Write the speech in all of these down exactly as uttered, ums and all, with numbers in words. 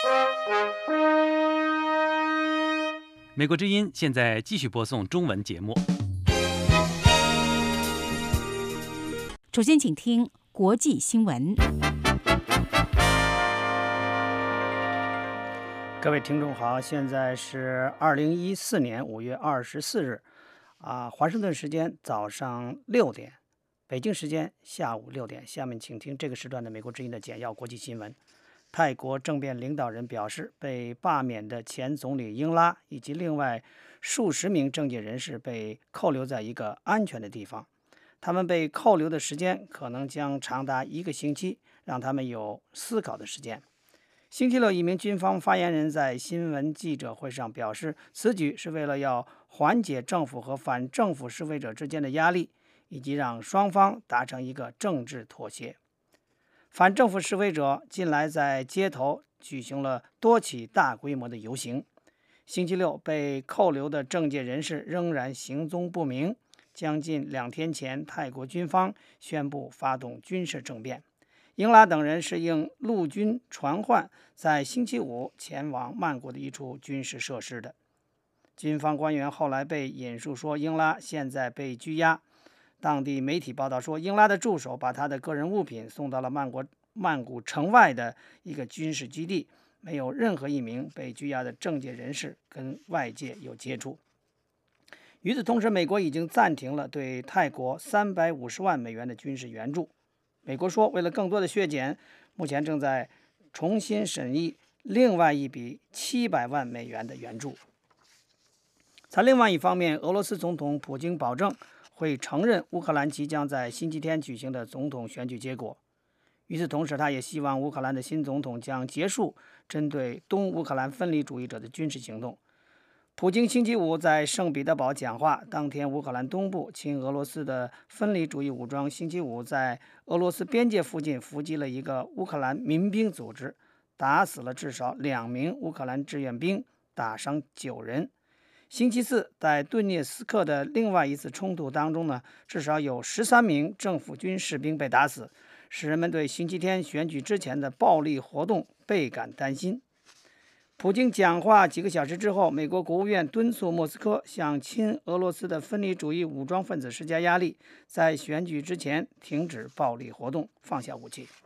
美国之音现在继续播送中文节目。 首先，请听国际新闻。 各位听众好，现在是二零一四年五月二十四日，啊，华盛顿时间早上六点，北京时间下午六点。下面请听这个时段的美国之音的简要国际新闻。泰国政变领导人表示，被罢免的前总理英拉以及另外数十名政界人士被扣留在一个安全的地方。他们被扣留的时间可能将长达一个星期，让他们有思考的时间。星期六，一名军方发言人在新闻记者会上表示，此举是为了要缓解政府和反政府示威者之间的压力，以及让双方达成一个政治妥协。反政府示威者近来在街头举行了多起大规模的游行。星期六，被扣留的政界人士仍然行踪不明。将近两天前，泰国军方宣布发动军事政变。英拉等人是应陆军传唤，在星期五前往曼谷的一处军事设施的。军方官员后来被引述说，英拉现在被拘押。当地媒体报道说，英拉的助手把他的个人物品送到了曼谷曼谷城外的一个军事基地，没有任何一名被拘押的政界人士跟外界有接触。与此同时，美国已经暂停了对泰国三百五十万美元的军事援助。美国说，为了更多的削减，目前正在重新审议另外一笔七百万美元的援助。在另外一方面，俄罗斯总统普京保证会承认乌克兰即将在星期天举行的总统选举结果。与此同时，他也希望乌克兰的新总统将结束针对东乌克兰分离主义者的军事行动。普京星期五在圣彼得堡讲话，当天乌克兰东部亲俄罗斯的分离主义武装星期五在俄罗斯边界附近伏击了一个乌克兰民兵组织，打死了至少两名乌克兰志愿兵，打伤九人。星期四，在顿涅斯克的另外一次冲突当中呢，至少有十三名政府军士兵被打死，使人们对星期天选举之前的暴力活动倍感担心。普京讲话几个小时之后，美国国务院敦促莫斯科向亲俄罗斯的分离主义武装分子施加压力，在选举之前停止暴力活动，放下武器。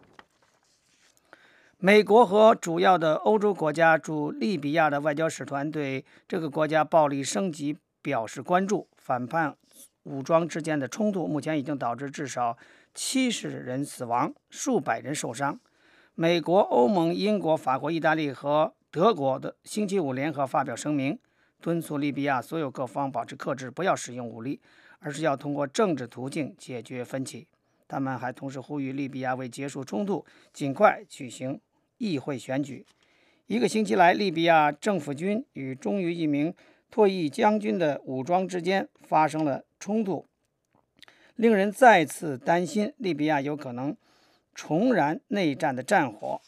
美国和主要的欧洲国家驻利比亚的外交使团对这个国家暴力升级表示关注。反叛武装之间的冲突目前已经导致至少七十人死亡，数百人受伤。美国、欧盟、英国、法国、意大利和德国的星期五联合发表声明，敦促利比亚所有各方保持克制，不要使用武力，而是要通过政治途径解决分歧。他们还同时呼吁利比亚为结束冲突，尽快举行议会选举。一个星期来，利比亚政府军与忠于一名退役将军的武装之间发生了冲突，令人再次担心利比亚有可能重燃内战的战火。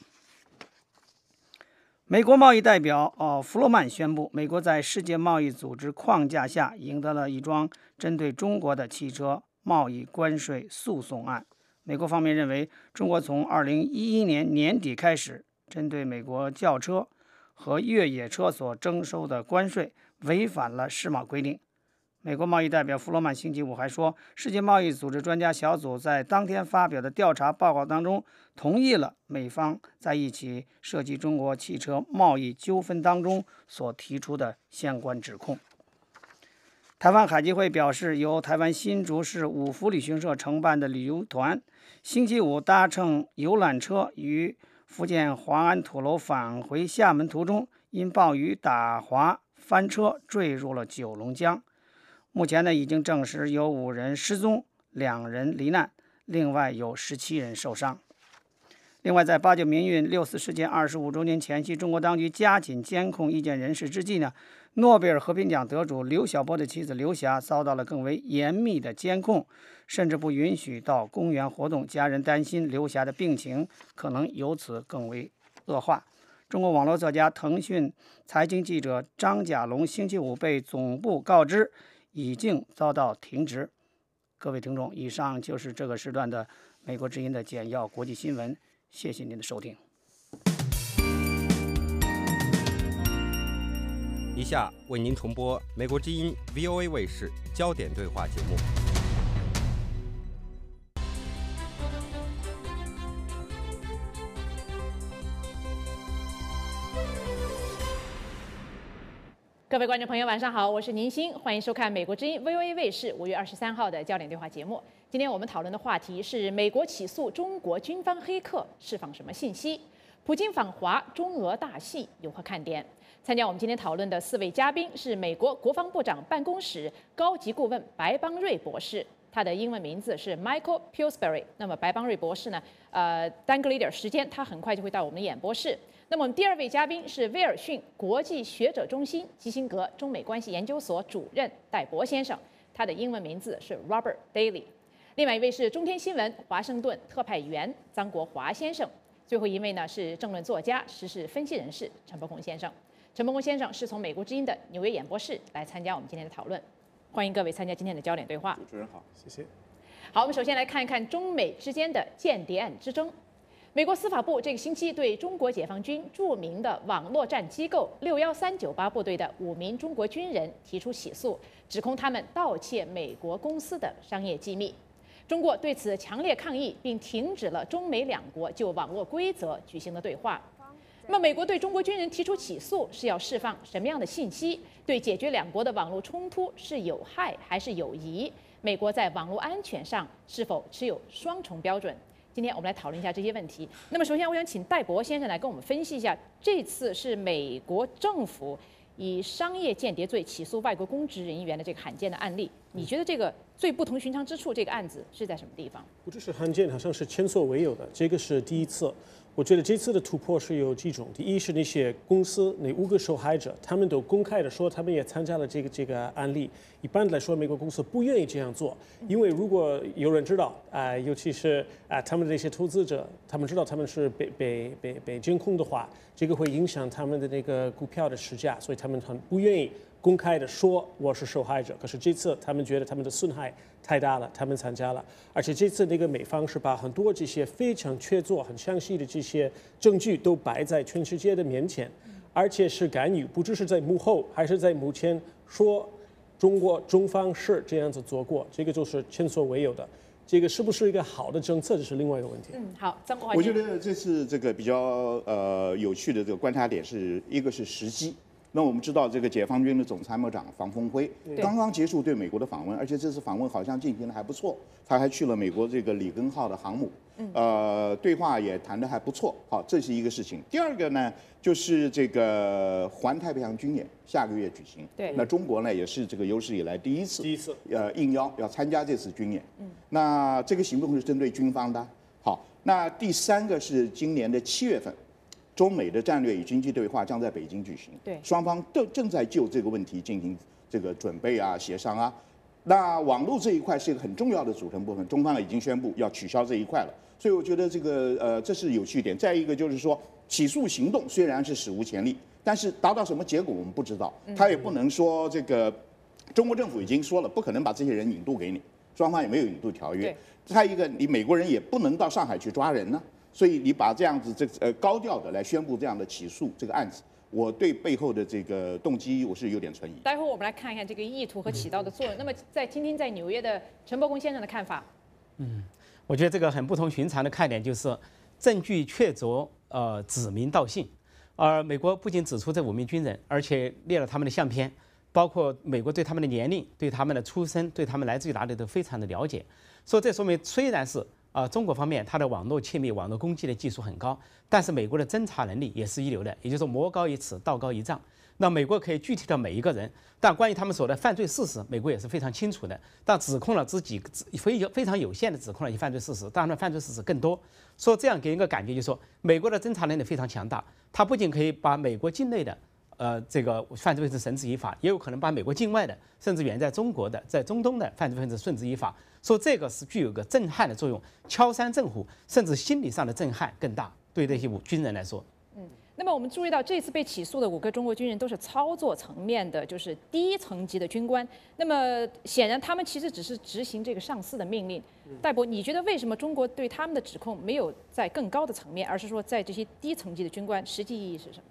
美国贸易代表哦弗洛曼宣布，美国在世界贸易组织框架下赢得了一桩针对中国的汽车贸易关税诉讼案。美国方面认为，中国从二零一一年年底开始，针对美国轿车和越野车所征收的关税违反了世贸规定。美国贸易代表弗洛曼星期五还说，世界贸易组织专家小组在当天发表的调查报告当中，同意了美方在一起涉及中国汽车贸易纠纷当中所提出的相关指控。台湾海基会表示，由台湾新竹市五福旅行社承办的旅游团星期五搭乘游览车于福建华安土楼返回厦门途中，因暴雨打滑翻车坠入了九龙江。目前呢，已经证实有五人失踪，两人罹难，另外有十七人受伤。另外，在八九民运六四事件二十五周年前夕，中国当局加紧监控意见人士之际呢，诺贝尔和平奖得主刘晓波的妻子刘霞遭到了更为严密的监控，甚至不允许到公园活动。家人担心刘霞的病情可能由此更为恶化。中国网络作家、腾讯财经记者张甲龙星期五被总部告知已经遭到停职。各位听众，以上就是这个时段的美国之音的简要国际新闻，谢谢您的收听。 下为您重播美国之音 V O A 卫视焦点对话节目。 各位观众朋友，晚上好，我是宁欣，欢迎收看美国之音 V O A 卫视五月二十三号的焦点对话节目。今天我们讨论的话题是美国起诉中国军方黑客，释放什么信息？普京访华，中俄大戏有何看点？参加我们今天讨论的四位嘉宾是美国国防部长办公室高级顾问白邦瑞博士，他的英文名字是 Michael Pillsbury。那么白邦瑞博士呢，呃，耽搁了一点时间，他很快就会到我们的演播室。那么我们第二位嘉宾是威尔逊国际学者中心基辛格中美关系研究所主任戴博先生，他的英文名字是 Robert Daly。另外一位是中天新闻华盛顿特派员张国华先生。最后一位呢是政论作家、时事分析人士陈伯孔先生。陈伯孔先生是从美国之音的纽约演播室来参加我们今天的讨论，欢迎各位参加今天的焦点对话。 主持人好，谢谢。 好，我们首先来看一看中美之间的间谍案之争。美国司法部这个星期对中国解放军著名的网络战机构六一三九八部队的五名中国军人提出起诉，指控他们盗窃美国公司的商业机密。中国对此强烈抗议，并停止了中美两国就网络规则举行的对话。那么，美国对中国军人提出起诉是要释放什么样的信息？对解决两国的网络冲突是有害还是有益？美国在网络安全上是否持有双重标准？今天我们来讨论一下这些问题。那么，首先我想请戴博先生来跟我们分析一下，这次是美国政府以商业间谍罪起诉外国公职人员的这个罕见的案例，你觉得这个最不同寻常之处，这个案子是在什么地方？ 不只是罕见，好像是前所未有的，这个是第一次。我觉得这次的突破是有几种，第一是那些公司那五个受害者，他们都公开的说他们也参加了这个这个案例。一般来说，美国公司不愿意这样做，因为如果有人知道啊、呃，尤其是啊、呃、他们的那些投资者，他们知道他们是被被被被监控的话，这个会影响他们的那个股票的市价，所以他们很不愿意公开的说我是受害者。可是这次他们觉得他们的损害太大了，他们参加了，而且这次那个美方是把很多这些非常确凿、很详细的这些证据都摆在全世界的面前，而且是干预，不只是在幕后，还是在幕前说中国中方是这样子做过，这个就是前所未有的。这个是不是一个好的政策，这是另外一个问题。 嗯，好，张国华。 我觉得这次这个比较呃有趣的这个观察点是一个是时机。那我们知道，这个解放军的总参谋长房峰辉刚刚结束对美国的访问，而且这次访问好像进行的还不错，他还去了美国这个里根号的航母，呃，对话也谈得还不错。好，这是一个事情。第二个呢，就是这个环太平洋军演下个月举行， 对， 那中国呢也是这个有史以来第一次， 第一次呃应邀要参加这次军演。嗯，那这个行动是针对军方的。好，那第三个是今年的七月份。中美的战略与经济对话将在北京举行， 对， 双方都正在就这个问题进行这个准备啊、协商啊。那网络这一块是一个很重要的组成部分，中方已经宣布要取消这一块了，所以我觉得这个呃这是有趣点。再一个就是说，起诉行动虽然是史无前例，但是达到什么结果我们不知道，他也不能说这个中国政府已经说了不可能把这些人引渡给你，双方也没有引渡条约。再一个，你美国人也不能到上海去抓人呢。所以你把这样子这呃高调的来宣布这样的起诉这个案子，我对背后的这个动机我是有点存疑。 待会儿我们来看一看这个意图和起到的作用。那么再听听在纽约的陈伯公先生的看法。 嗯，我觉得这个很不同寻常的看点就是证据确凿，呃，指名道姓。而美国不仅指出这五名军人，而且列了他们的相片，包括美国对他们的年龄、对他们的出身、对他们来自于哪里都非常的了解。所以这说明虽然是啊、呃，中国方面它的网络窃密、网络攻击的技术很高，但是美国的侦查能力也是一流的，也就是说魔高一尺，道高一丈。那美国可以具体到每一个人，但关于他们所的犯罪事实，美国也是非常清楚的。但指控了自己非非常有限的指控了一些犯罪事实，当然犯罪事实更多。所以这样给人一个感觉，就是说美国的侦查能力非常强大，它不仅可以把美国境内的呃这个犯罪分子绳之以法，也有可能把美国境外的，甚至远在中国的、在中东的犯罪分子顺之以法。说这个是具有个震撼的作用，敲山震虎，甚至心理上的震撼更大，对这些军人来说。 嗯，那么我们注意到这次被起诉的五个中国军人都是操作层面的，就是低层级的军官。那么显然他们其实只是执行这个上司的命令。戴博，你觉得为什么中国对他们的指控没有在更高的层面，而是说在这些低层级的军官，实际意义是什么？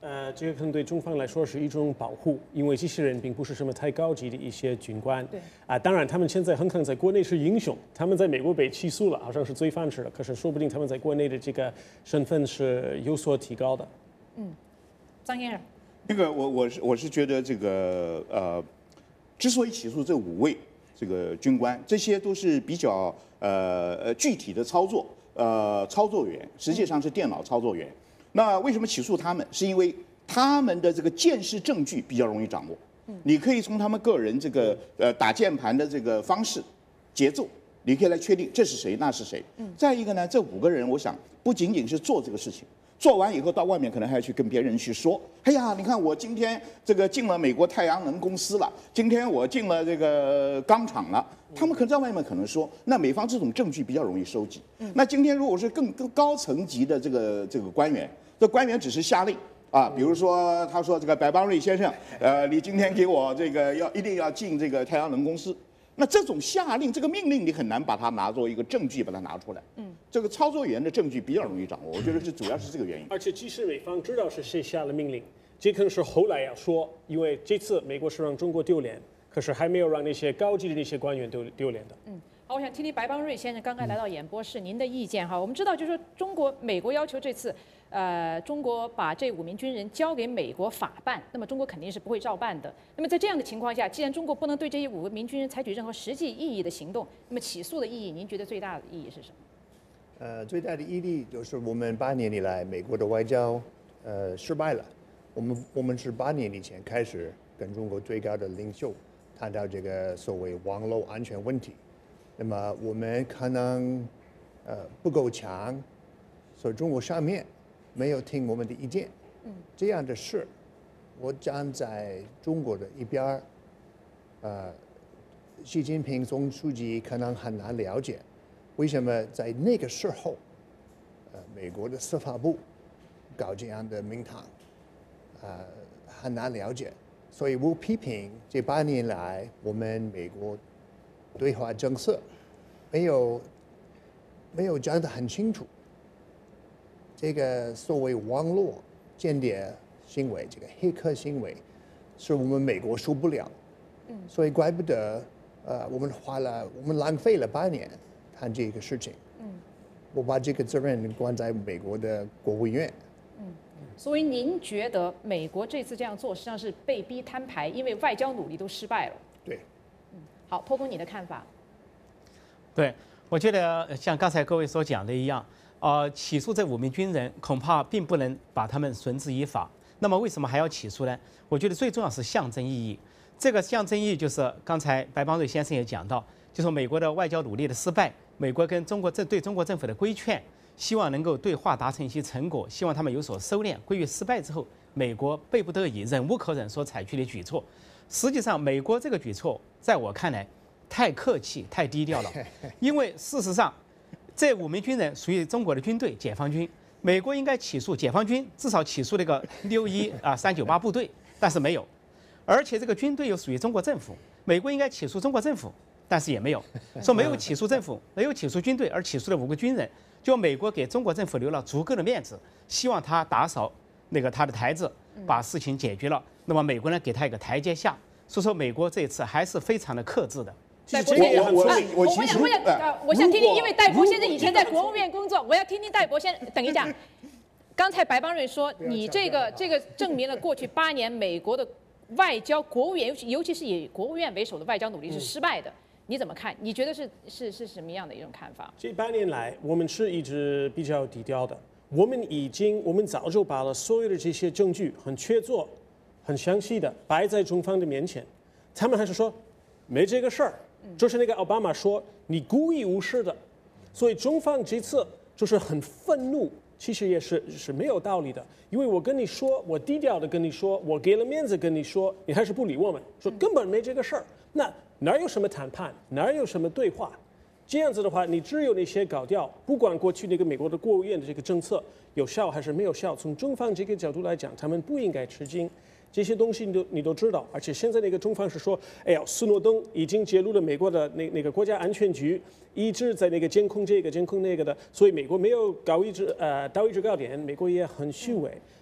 呃，这个可能对中方来说是一种保护，因为这些人并不是什么太高级的一些军官。 对。 啊、当然他们现在很可能在国内是英雄，他们在美国被起诉了，好像是罪犯似的，可是说不定他们在国内的这个身份是有所提高的。 嗯，张先生。 那个我我是我是觉得这个呃，之所以起诉这五位这个军官，这些都是比较呃呃具体的操作，呃操作员，实际上是电脑操作员。那为什么起诉他们？是因为他们的这个监视证据比较容易掌握。你可以从他们个人这个呃打键盘的这个方式、节奏，你可以来确定这是谁，那是谁。再一个呢，这五个人，我想不仅仅是做这个事情。做完以后到外面可能还要去跟别人去说，哎呀，你看我今天这个进了美国太阳能公司了，今天我进了这个钢厂了，他们可能在外面可能说，那美方这种证据比较容易收集。那今天如果是更更高层级的这个这个官员，这官员只是下令啊，比如说他说这个白邦瑞先生，呃，你今天给我这个要一定要进这个太阳能公司。那这种下令，这个命令你很难把它拿作一个证据把它拿出来。嗯，这个操作员的证据比较容易掌握，我觉得是主要是这个原因。 而且即使美方知道是谁下了命令，这可能是后来要说，因为这次美国是让中国丢脸，可是还没有让那些高级的那些官员丢丢脸的。 嗯，好，我想听听白邦瑞先生刚才来到演播室，您的意见哈。我们知道，就是说中国、美国要求这次。呃，中国把这五名军人交给美国法办，那么中国肯定是不会照办的。那么在这样的情况下，既然中国不能对这五名军人采取任何实际意义的行动，那么起诉的意义，您觉得最大的意义是什么？ 呃，最大的意义就是我们八年以来美国的外交呃失败了。我们我们是八年以前开始跟中国最高的领袖谈到这个所谓网络安全问题，那么我们可能呃不够强，所以中国上面。没有听我们的意见，嗯，这样的事，我站在中国的一边儿，呃，习近平总书记可能很难了解，为什么在那个时候，呃，美国的司法部搞这样的名堂，呃，很难了解，所以我批评这八年来我们美国对华政策没有没有讲得很清楚。这个所谓网络间谍行为，这个黑客行为，是我们美国受不了，嗯，所以怪不得，呃，我们花了，我们浪费了八年谈这个事情，嗯，我把这个责任关在美国的国务院， 嗯，所以您觉得美国这次这样做实际上是被逼摊牌，因为外交努力都失败了？ 对， 嗯，好，托公你的看法？ 对，我觉得像刚才各位所讲的一样。呃，起诉这五名军人恐怕并不能把他们绳之以法。那么为什么还要起诉呢？我觉得最重要是象征意义。这个象征意义就是刚才白邦瑞先生也讲到，就是美国的外交努力的失败，美国跟中国政对中国政府的规劝，希望能够对话达成一些成果，希望他们有所收敛。归于失败之后，美国迫不得已、忍无可忍所采取的举措。实际上，美国这个举措在我看来太客气、太低调了，因为事实上。这五名军人属于中国的军队解放军，美国应该起诉解放军，至少起诉那个六一啊三九八部队，但是没有，而且这个军队又属于中国政府，美国应该起诉中国政府，但是也没有，说没有起诉政府，没有起诉军队，而起诉了五个军人，就美国给中国政府留了足够的面子，希望他打扫那个他的台子，把事情解决了，那么美国呢给他一个台阶下，所以说美国这次还是非常的克制的。 戴博先生， 我我我其实想，我想，呃，我想听听，因为戴博先生以前在国务院工作，我要听听戴博先生。等一下，刚才白邦瑞说，你这个这个证明了过去八年美国的外交、国务院，尤其尤其是以国务院为首的外交努力是失败的。你怎么看？你觉得是是是什么样的一种看法？ 这八年来，我们是一直比较低调的。我们已经，我们早就把了所有的这些证据，很确凿、很详细的摆在中方的面前，他们还是说没这个事儿。就是那个奥巴马说你故意无视的，所以中方这次就是很愤怒，其实也是是没有道理的，因为我跟你说，我低调的跟你说，我给了面子跟你说，你还是不理我们，说根本没这个事儿，那哪有什么谈判，哪有什么对话？这样子的话，你只有那些搞掉，不管过去那个美国的国务院的这个政策有效还是没有效，从中方这个角度来讲，他们不应该吃惊。这些东西你都你都知道，而且现在那个中方是说，哎呀，斯诺登已经揭露了美国的那那个国家安全局一直在那个监控这个监控那个的，所以美国没有搞一直呃到一制高点，美国也很虚伪。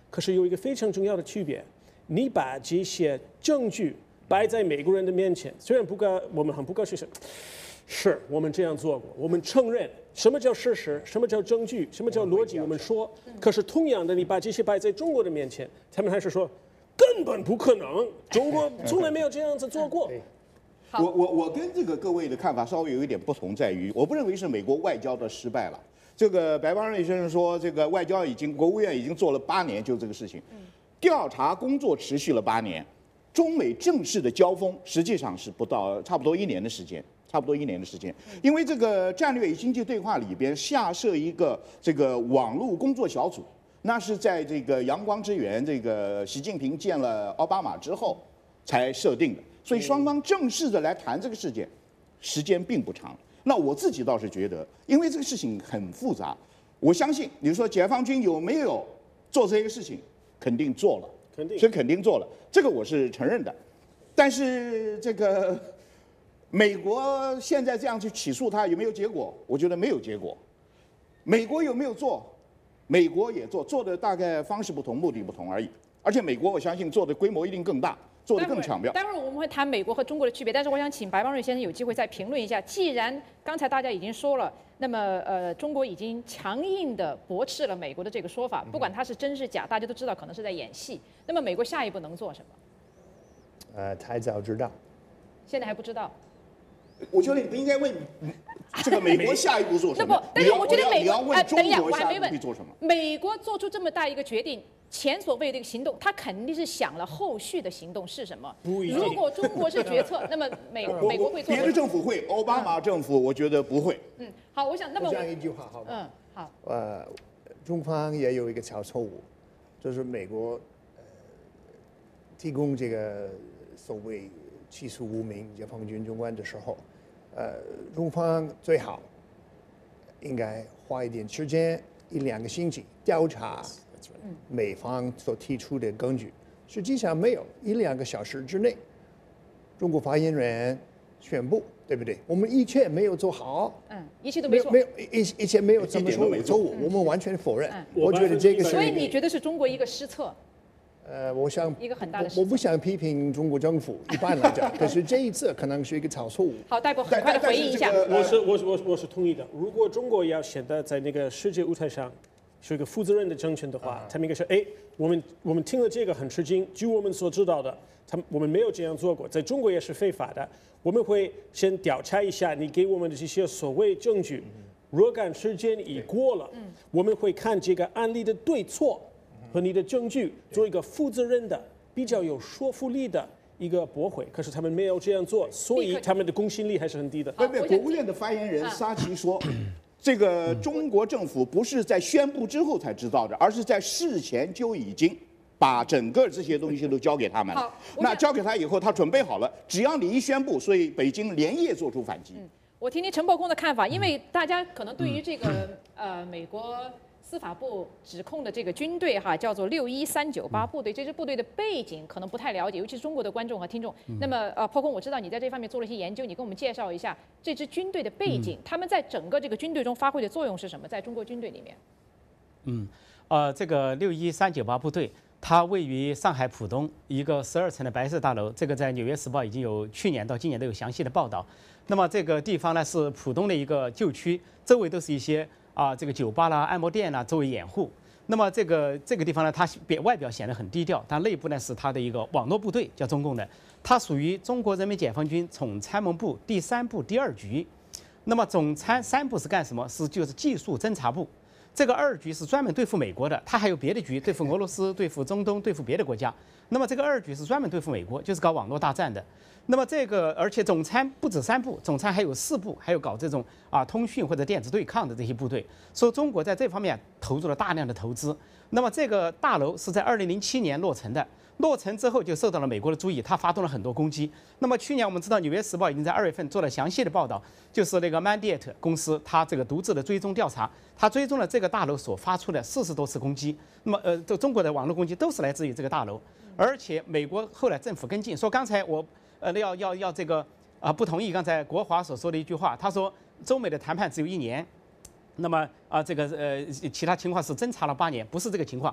可是有一个非常重要的区别，你把这些证据摆在美国人的面前，虽然不高，我们很不高兴，是我们这样做过，我们承认什么叫事实，什么叫证据，什么叫逻辑，我们说。可是同样的，你把这些摆在中国的面前，他们还是说根本不可能，中国从来没有这样子做过。 我我我跟这个各位的看法稍微有一点不同，在于我不认为是美国外交的失败了。这个白邦瑞先生说，这个外交已经国务院已经做了八年，就这个事情，调查工作持续了八年，中美正式的交锋实际上是不到差不多一年的时间。差不多一年的时间，因为这个战略与经济对话里边下设一个这个网络工作小组，那是在这个阳光之源这个习近平见了奥巴马之后才设定的，所以双方正式的来谈这个事件，时间并不长。那我自己倒是觉得，因为这个事情很复杂，我相信你说解放军有没有做这个事情，肯定做了， 肯定是肯定做了，这个我是承认的，但是这个。美国现在这样去起诉他有没有结果？我觉得没有结果。美国有没有做？美国也做，做的大概方式不同，目的不同而已。而且美国我相信做的规模一定更大，做的更巧妙。 待会儿我们会谈美国和中国的区别，但是我想请白邦瑞先生有机会再评论一下。既然刚才大家已经说了，那么呃，中国已经强硬的驳斥了美国的这个说法，不管它是真是假，大家都知道可能是在演戏。那么美国下一步能做什么？ 呃，太早知道， 现在还不知道。 我觉得你不应该问这个美国下一步做什么。 那不，但是我觉得美你要问中国下一步会做什么？ 美国做出这么大一个决定，前所未有的一个行动，他肯定是想了后续的行动是什么。如果中国是决策，那么美美国会做什么？ 别的政府会，奥巴马政府我觉得不会。 嗯，好，我想那么我讲一句话好吧？ 嗯，好。 呃，中方也有一个小错误，就是美国呃提供这个所谓起诉无名解放军中官的时候。呃，中方最好应该花一点时间，一两个星期调查美方所提出的根据。实际上没有，一两个小时之内，中国发言人宣布，对不对？我们一切没有做好， 嗯，一切都没错， 没有一一切没有这么说错误，我们完全否认。我觉得这个是， 所以你觉得是中国一个失策？ 呃，我想一个很大的我，我不想批评中国政府，一般来讲，可是这一次可能是一个小错误。 好，戴博很快的回应一下。 我是我是我我是同意的。如果中国要显得在那个世界舞台上是一个负责任的政权的话，他们应该说，哎，我们我们听了这个很吃惊。据我们所知道的，他们我们没有这样做过，在中国也是非法的。我们会先调查一下你给我们的这些所谓证据，若干时间已过了，我们会看这个案例的对错。和你的证据做一个负责任的、比较有说服力的一个驳回，可是他们没有这样做，所以他们的公信力还是很低的。 不不，国务院的发言人沙奇说，这个中国政府不是在宣布之后才知道的，而是在事前就已经把整个这些东西都交给他们了。那交给他以后，他准备好了，只要你一宣布，所以北京连夜做出反击。 嗯，我听听陈伯公的看法，因为大家可能对于这个呃美国。司法部指控的这个军队哈，叫做六一三九八部队，这支部队的背景可能不太了解，尤其是中国的观众和听众。那么呃，破空，我知道你在这方面做了一些研究，你跟我们介绍一下这支军队的背景，他们在整个这个军队中发挥的作用是什么？在中国军队里面， 嗯，呃，这个六一三九八部队，它位于上海浦东一个十二层的白色大楼，这个在《纽约时报》已经有去年到今年都有详细的报道。那么这个地方呢是浦东的一个旧区，周围都是一些。啊，这个酒吧啦、按摩店啦作为掩护。那么这个这个地方呢，它表外表显得很低调，但内部呢是它的一个网络部队，叫中共的。它属于中国人民解放军总参谋部第三部第二局。那么总参三部是干什么？是就是技术侦察部。这个二局是专门对付美国的，它还有别的局，对付俄罗斯、对付中东、对付别的国家。那么这个二局是专门对付美国，就是搞网络大战的。那么这个，而且总参不止三部，总参还有四部，还有搞这种啊通讯或者电子对抗的这些部队。所以中国在这方面投入了大量的投资。那么这个大楼是在二零零七年落成的，落成之后就受到了美国的注意，它发动了很多攻击。那么去年我们知道，《纽约时报》已经在二月份做了详细的报道，就是那个 Mandiant 公司，它这个独自的追踪调查，它追踪了这个大楼所发出的四十多次攻击。那么呃，这中国的网络攻击都是来自于这个大楼，而且美国后来政府跟进说，刚才我。呃，要要要这个啊、呃，不同意刚才国华所说的一句话。他说，中美的谈判只有一年，那么啊、呃，这个呃，其他情况是侦查了八年，不是这个情况。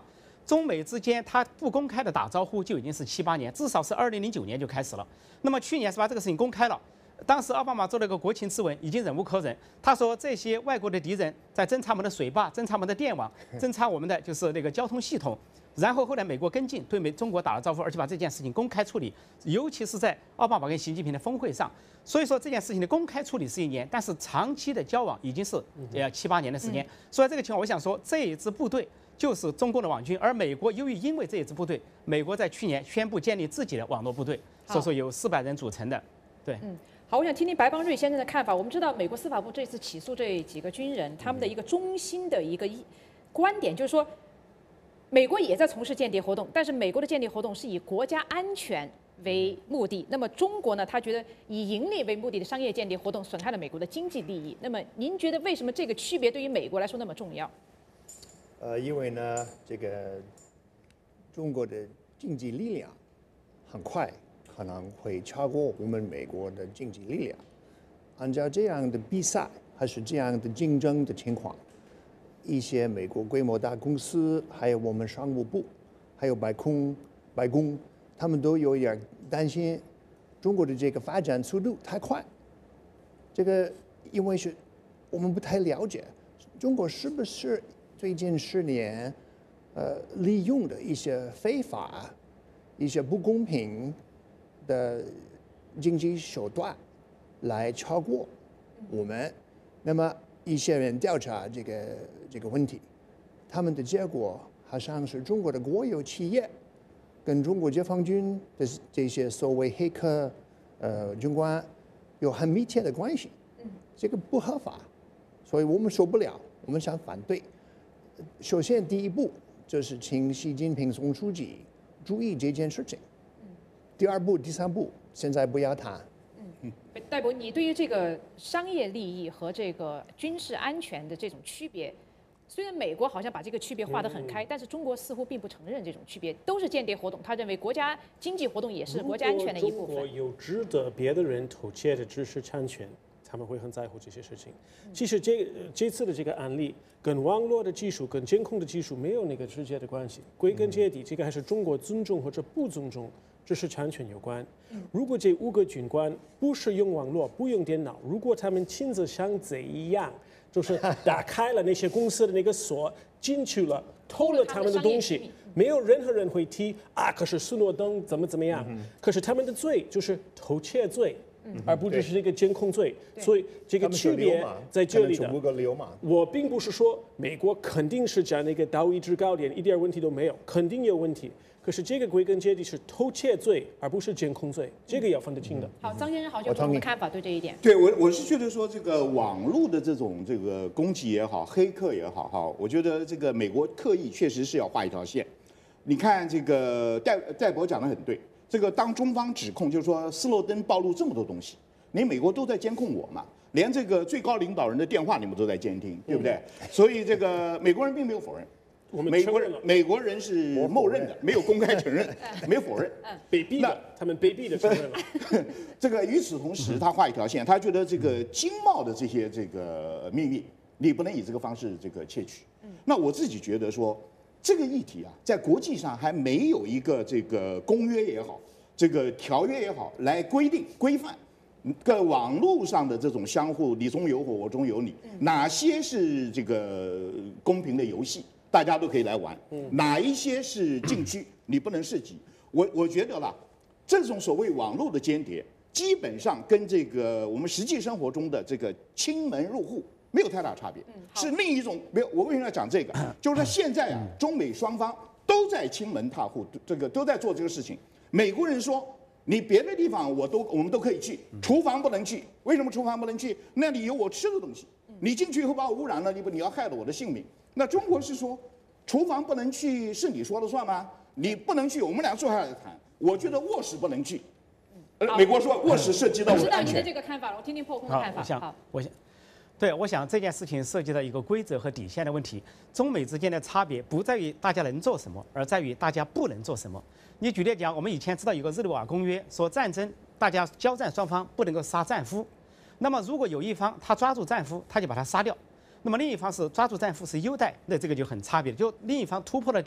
中美之间它不公开的打招呼就已经是七八年，至少是二零零九年就开始了。那么去年是把这个事情公开了。当时奥巴马做了一个国情咨文，已经忍无可忍。他说这些外国的敌人在侦察我们的水坝、侦察我们的电网、侦察我们的就是那个交通系统。然后后来美国跟进，对美中国打了招呼，而且把这件事情公开处理，尤其是在奥巴马跟习近平的峰会上。所以说这件事情的公开处理是一年，但是长期的交往已经是呃七八年的时间。所以这个情况，我想说这一支部队就是中共的网军，而美国由于因为这一支部队，美国在去年宣布建立自己的网络部队，所以说有四百人组成的，对。 嗯好，我想听听白邦瑞先生的看法。我们知道，美国司法部这次起诉这几个军人，他们的一个中心的一个观点就是说，美国也在从事间谍活动，但是美国的间谍活动是以国家安全为目的。那么中国呢，他觉得以盈利为目的的商业间谍活动损害了美国的经济利益。那么您觉得为什么这个区别对于美国来说那么重要？ 呃，因为呢，这个中国的经济力量很快可能会超过我们美国的经济力量。按照这样的比赛还是这样的竞争的情况，一些美国规模大公司，还有我们商务部，还有白宫，白宫，他们都有一点担心中国的这个发展速度太快。这个因为是我们不太了解中国是不是最近十年，呃，利用的一些非法、一些不公平的经济手段来超过我们。那么一些人调查这个这个问题，他们的结果好像是中国的国有企业跟中国解放军的这些所谓黑客呃军官有很密切的关系，这个不合法，所以我们受不了，我们想反对。首先第一步就是请习近平总书记注意这件事情，第二步、第三步现在不要谈。 嗯，戴博，你对于这个商业利益和这个军事安全的这种区别，虽然美国好像把这个区别划得很开，但是中国似乎并不承认这种区别，都是间谍活动，他认为国家经济活动也是国家安全的一部分。 如果中国有值得别的人偷窃的知识产权，他们会很在乎这些事情。其实这这次的这个案例跟网络的技术、跟监控的技术没有那个直接的关系，归根结底，这个还是中国尊重或者不尊重知识产权有关。如果这五个军官不是用网络、不用电脑，如果他们亲自像贼一样，就是打开了那些公司的那个锁，进去了，偷了他们的东西，没有任何人会提啊。可是斯诺登怎么怎么样？可是他们的罪就是偷窃罪。而不只是这个监控罪，所以这个区别在这里的。我并不是说美国肯定是讲那个道义制高点，一点问题都没有，肯定有问题。可是这个归根结底是偷窃罪，而不是监控罪，这个要分得清的。 好，张先生，好久不同的看法对这一点。 对我，我是觉得说这个网络的这种这个攻击也好，黑客也好，哈，我觉得这个美国刻意确实是要画一条线。你看这个戴戴博讲得很对。这个当中方指控就是说斯诺登暴露这么多东西，你美国都在监控我嘛，连这个最高领导人的电话你们都在监听，对不对？嗯、所以这个美国人并没有否认， 我们美国人美国人是默认的，没有公开承认，没有否认， 卑鄙的，他们卑鄙的承认了。 这个与此同时，他画一条线，他觉得这个经贸的这些这个秘密，你不能以这个方式这个窃取。那我自己觉得说。这个议题啊，在国际上还没有一个这个公约也好，这个条约也好，来规定规范个网络上的这种相互你中有我，我中有你，哪些是这个公平的游戏，大家都可以来玩，哪一些是禁区，你不能涉及。我我觉得啦，这种所谓网络的间谍，基本上跟这个我们实际生活中的这个亲门入户。没有太大差别，是另一种没有。我为什么要讲这个？就是说现在啊，中美双方都在亲门踏户，这个都在做这个事情。美国人说，你别的地方我都我们都可以去，厨房不能去。为什么厨房不能去？那里有我吃的东西，你进去以后把我污染了，你不你要害了我的性命。那中国是说，厨房不能去是你说了算吗？你不能去，我们俩坐下来谈。我觉得卧室不能去。呃，美国说卧室涉及到我的安全。 我知道您的这个看法了，我听听破空的看法。 好，我想，我想。对，我想这件事情涉及到一个规则和底线的问题。中美之间的差别不在于大家能做什么，而在于大家不能做什么。你举例讲，我们以前知道有个日内瓦公约，说战争大家交战双方不能够杀战俘。那么如果有一方他抓住战俘，他就把他杀掉；那么另一方是抓住战俘是优待，那这个就很差别，就另一方突破了底线，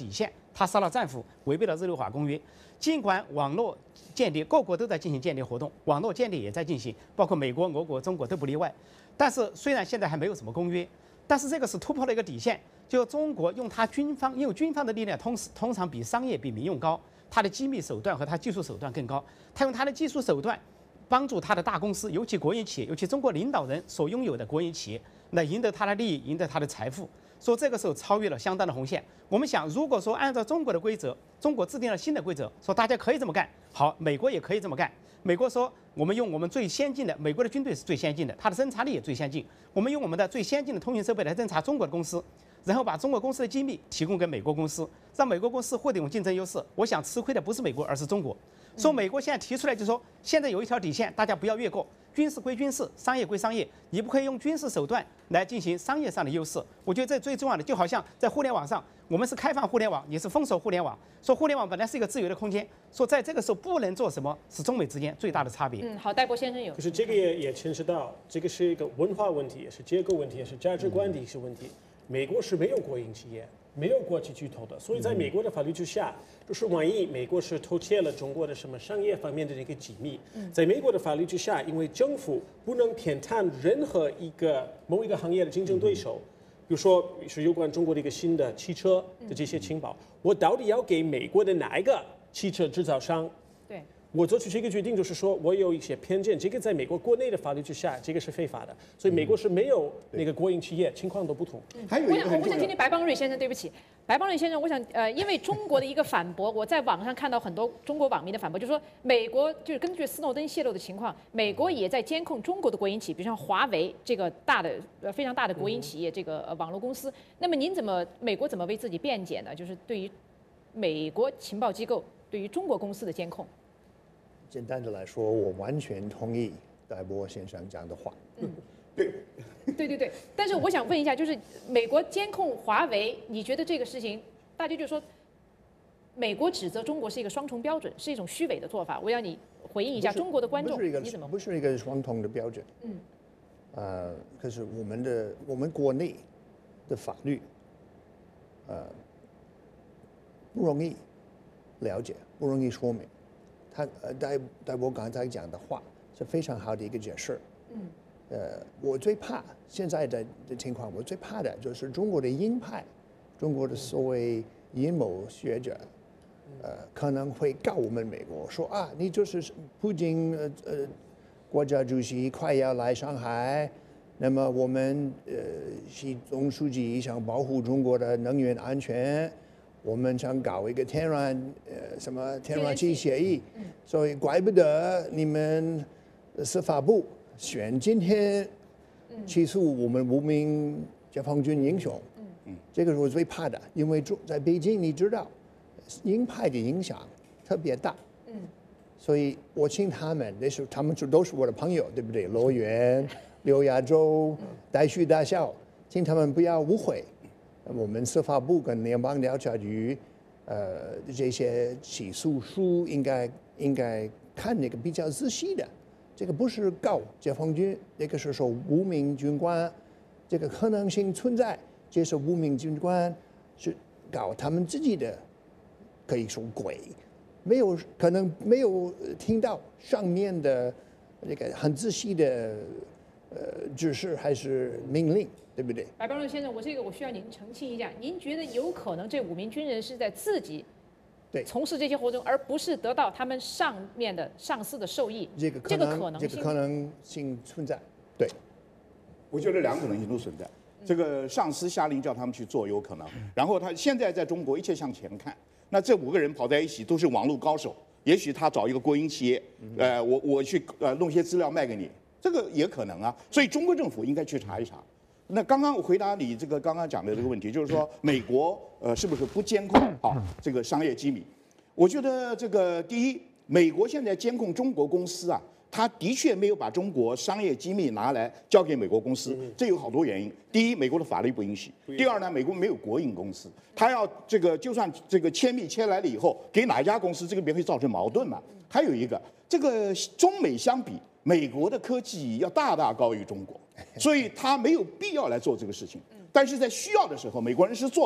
他杀了战俘，违背了日内瓦公约。尽管网络间谍各国都在进行间谍活动，网络间谍也在进行，包括美国、俄国、中国都不例外。但是虽然现在还没有什么公约，但是这个是突破了一个底线，就中国用它军方用军方的力量，通通常比商业比民用高，它的机密手段和它技术手段更高，它用它的技术手段帮助它的大公司，尤其国营企业，尤其中国领导人所拥有的国营企业，来赢得它的利益，赢得它的财富。说这个时候超越了相当的红线。我们想，如果说按照中国的规则，中国制定了新的规则，说大家可以这么干，好，美国也可以这么干。美国说，我们用我们最先进的，美国的军队是最先进的，它的侦察力也最先进，我们用我们的最先进的通讯设备来侦察中国的公司，然后把中国公司的机密提供给美国公司，让美国公司获得一种竞争优势。我想吃亏的不是美国，而是中国。说美国现在提出来就是说，现在有一条底线，大家不要越过。军事归军事，商业归商业，你不可以用军事手段来进行商业上的优势。我觉得这最重要的，就好像在互联网上，我们是开放互联网，你是封锁互联网。说互联网本来是一个自由的空间，说在这个时候不能做什么，是中美之间最大的差别。 嗯，好，戴博先生有。 可是这个也也牵涉到，这个是一个文化问题，也是结构问题，也是价值观的一些问题。美国是没有国营企业，没有国际巨头的，所以在美国的法律之下，就是万一美国是偷窃了中国的什么商业方面的这个机密，在美国的法律之下，因为政府不能偏袒任何一个某一个行业的竞争对手，比如说是有关中国的一个新的汽车的这些情报，我到底要给美国的哪一个汽车制造商？ 对。 我做出这个决定，就是说我有一些偏见，这个在美国国内的法律之下，这个是非法的，所以美国是没有那个国营企业，情况都不同。 还有一个我想，我想听听白邦瑞先生，对不起，白邦瑞先生，我想，呃，因为中国的一个反驳，我在网上看到很多中国网民的反驳，就是说美国就是根据斯诺登泄露的情况，美国也在监控中国的国营企业，比如像华为这个大的呃非常大的国营企业，这个呃网络公司。那么您怎么美国怎么为自己辩解呢？就是对于美国情报机构对于中国公司的监控。 简单的来说，我完全同意戴博先生讲的话。 嗯，对，对对对。但是我想问一下，就是美国监控华为，你觉得这个事情，大家就说，美国指责中国是一个双重标准，是一种虚伪的做法。我要你回应一下中国的观众， 你怎么不是一个双重的标准？ 嗯， 呃，可是我们的我们国内的法律，呃，不容易了解，不容易说明。他呃，戴戴博刚才讲的话是非常好的一个解释。 嗯。 呃，我最怕现在的的情况，我最怕的就是中国的鹰派，中国的所谓阴谋学者，呃，可能会告我们美国说啊，你就是普京呃呃国家主席快要来上海，那么我们呃习总书记想保护中国的能源安全。我们想搞一个天然呃什么天然气协议，所以怪不得你们司法部选今天起诉我们无名解放军英雄，这个是我最怕的，因为在北京你知道，鹰派的影响特别大，所以我请他们，那是他们都是我的朋友，对不对？罗源、刘亚洲、戴旭大校，请他们不要误会。我们司法部跟联邦调查局，呃，这些起诉书应该应该看那个比较仔细的，这个不是告解放军，那个是说无名军官，这个可能性存在，这是无名军官是搞他们自己的，可以说鬼，没有可能没有听到上面的这个很仔细的呃指示还是命令。对不对？ 白邦瑞先生，我这个我需要您澄清一下，您觉得有可能这五名军人是在自己对从事这些活动，而不是得到他们上面的上司的授意？ 这个这个可能性， 这个可能性存在。对， 我觉得两可能性都存在。这个上司下令叫他们去做有可能，然后他现在在中国一切向前看，那这五个人跑在一起都是网络高手，也许他找一个国营企业，呃，我我去呃弄些资料卖给你，这个也可能啊。所以中国政府应该去查一查。那刚刚我回答你这个刚刚讲的这个问题，就是说美国呃是不是不监控啊这个商业机密？我觉得这个第一，美国现在监控中国公司啊，他的确没有把中国商业机密拿来交给美国公司，这有好多原因。第一，美国的法律不允许；第二呢，美国没有国营公司，他要这个就算这个签密签来了以后，给哪一家公司，这个别会造成矛盾嘛。还有一个，这个中美相比，美国的科技要大大高于中国。所以他没有必要来做这个事情，但是在需要的时候，美国人是做的。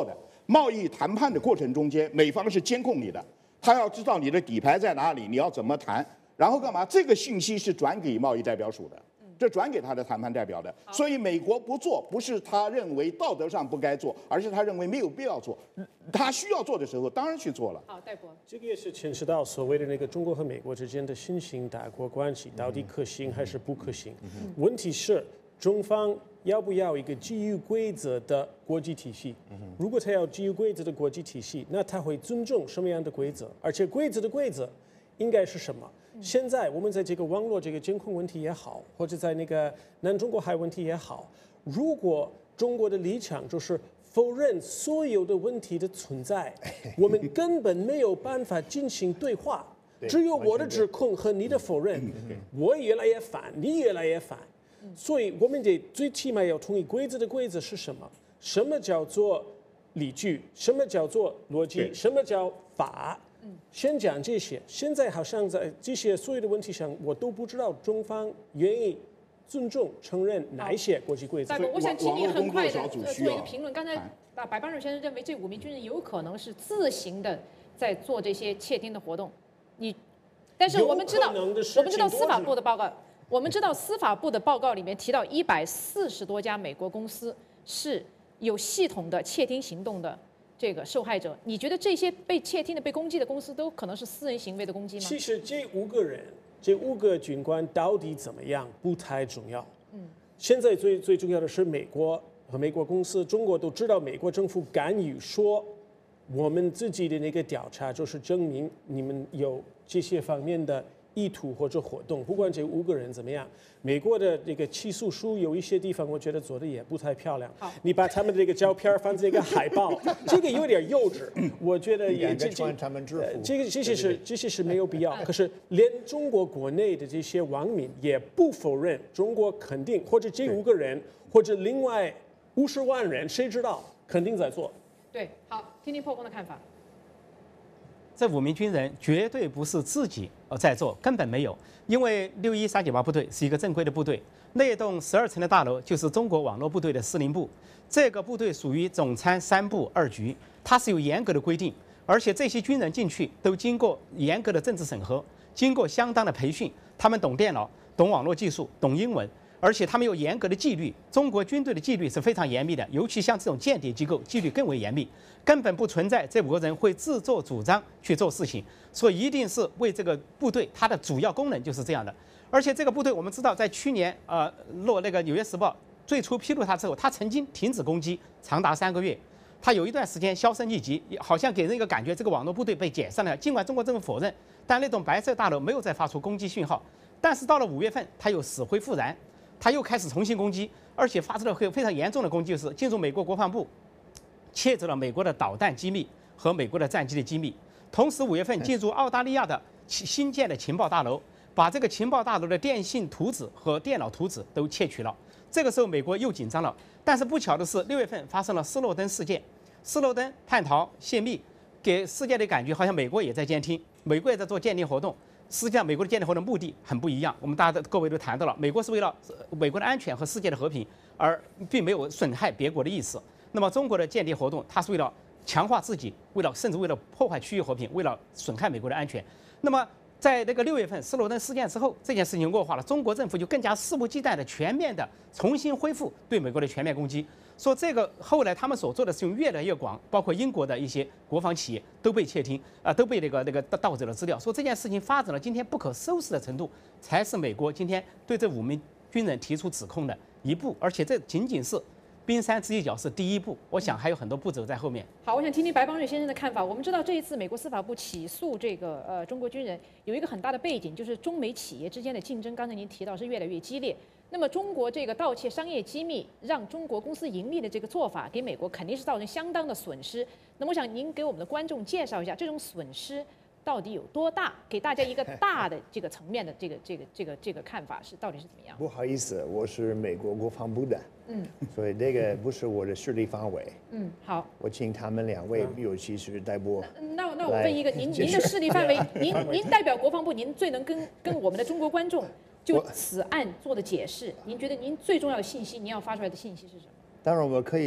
贸易谈判的过程中间，美方是监控你的，他要知道你的底牌在哪里，你要怎么谈，然后干嘛？这个信息是转给贸易代表署的。这转给他的谈判代表的，所以美国不做，不是他认为道德上不该做，而是他认为没有必要做。他需要做的时候，当然去做了。 好，戴博， 这个也是牵涉到所谓的那个中国和美国之间的新型大国关系到底可行还是不可行。嗯、问题是中方要不要一个基于规则的国际体系？如果他要基于规则的国际体系，那他会尊重什么样的规则？而且规则的规则应该是什么？现在我们在这个网络这个监控问题也好，或者在那个南中国海问题也好，如果中国的立场就是否认所有的问题的存在，我们根本没有办法进行对话，只有我的指控和你的否认，我越来越烦，你越来越烦，所以我们得最起码要同意规则的规则是什么？什么叫做理据？什么叫做逻辑？什么叫法？先讲这些，现在好像在这些所有的问题上，我都不知道中方愿意尊重、承认哪一些国际规则。 我想请你很快的做一个评论。刚才白白邦瑞先生认为这五名军人有可能是自行的在做这些窃听的活动，你，但是我们知道，我们知道司法部的报告，我们知道司法部的报告里面提到一百四十多家美国公司是有系统的窃听行动的。这个受害者，你觉得这些被窃听的、被攻击的公司都可能是私人行为的攻击吗？ 其实这五个人，这五个军官到底怎么样不太重要。嗯，现在最最重要的是美国和美国公司，中国都知道美国政府干预说，我们自己的那个调查就是证明你们有这些方面的意图或者活动，不管这五个人怎么样，美国的这个起诉书有一些地方我觉得做的也不太漂亮。你把他们的这个照片放在一个海报，这个有点幼稚，我觉得也这这这个这些是这些是没有必要。可是连中国国内的这些网民也不否认，中国肯定或者这五个人或者另外五十万人，谁知道肯定在做。 对，好，听听破空的看法。 这五名军人绝对不是自己呃在做，根本没有，因为六一三九八部队是一个正规的部队，那栋十二层的大楼就是中国网络部队的司令部，这个部队属于总参三部二局，它是有严格的规定，而且这些军人进去都经过严格的政治审核，经过相当的培训，他们懂电脑、懂网络技术、懂英文。而且他们有严格的纪律，中国军队的纪律是非常严密的，尤其像这种间谍机构，纪律更为严密，根本不存在这五个人会自作主张去做事情，所以一定是为这个部队，它的主要功能就是这样的。而且这个部队，我们知道，在去年呃落那个《纽约时报》最初披露他之后，他曾经停止攻击长达三个月，他有一段时间销声匿迹，好像给人一个感觉，这个网络部队被解散了。尽管中国政府否认，但那栋白色大楼没有再发出攻击讯号。但是到了五月份，他又死灰复燃。他又开始重新攻击，而且发生了非常严重的攻击，就是进入美国国防部，窃取了美国的导弹机密和美国的战机的机密。同时，五月份进入澳大利亚的新建的情报大楼，把这个情报大楼的电信图纸和电脑图纸都窃取了。这个时候，美国又紧张了。但是不巧的是，六月份发生了斯诺登事件，斯诺登叛逃泄密，给世界的感觉好像美国也在监听，美国也在做间谍活动。实际上，美国的间谍活动目的很不一样。我们大家的各位都谈到了，美国是为了美国的安全和世界的和平，而并没有损害别国的意思。那么，中国的间谍活动，它是为了强化自己，为了甚至为了破坏区域和平，为了损害美国的安全。那么，在那个六月份斯诺登事件之后，这件事情恶化了，中国政府就更加肆无忌惮的全面的重新恢复对美国的全面攻击。说这个后来他们所做的事情越来越广，包括英国的一些国防企业都被窃听啊、呃，都被那个那个盗走了资料。说这件事情发展到今天不可收拾的程度，才是美国今天对这五名军人提出指控的一步，而且这仅仅是冰山之一角，是第一步。我想还有很多步骤在后面。 好，我想听听白邦瑞先生的看法。我们知道这一次美国司法部起诉这个呃中国军人，有一个很大的背景，就是中美企业之间的竞争，刚才您提到是越来越激烈。那么中国这个盗窃商业机密，让中国公司盈利的这个做法，给美国肯定是造成相当的损失。那么我想您给我们的观众介绍一下这种损失到底有多大，给大家一个大的这个层面的这个这个这个这个看法是到底是怎么样？ 不好意思，我是美国国防部的，嗯，所以这个不是我的势力范围。嗯， 好， 我请他们两位，尤其是戴博。 那那我问一个，您您的势力范围，您您代表国防部，您最能跟跟我们的中国观众就此案做的解释，您觉得您最重要的信息，您要发出来的信息是什么？ 当然，我可以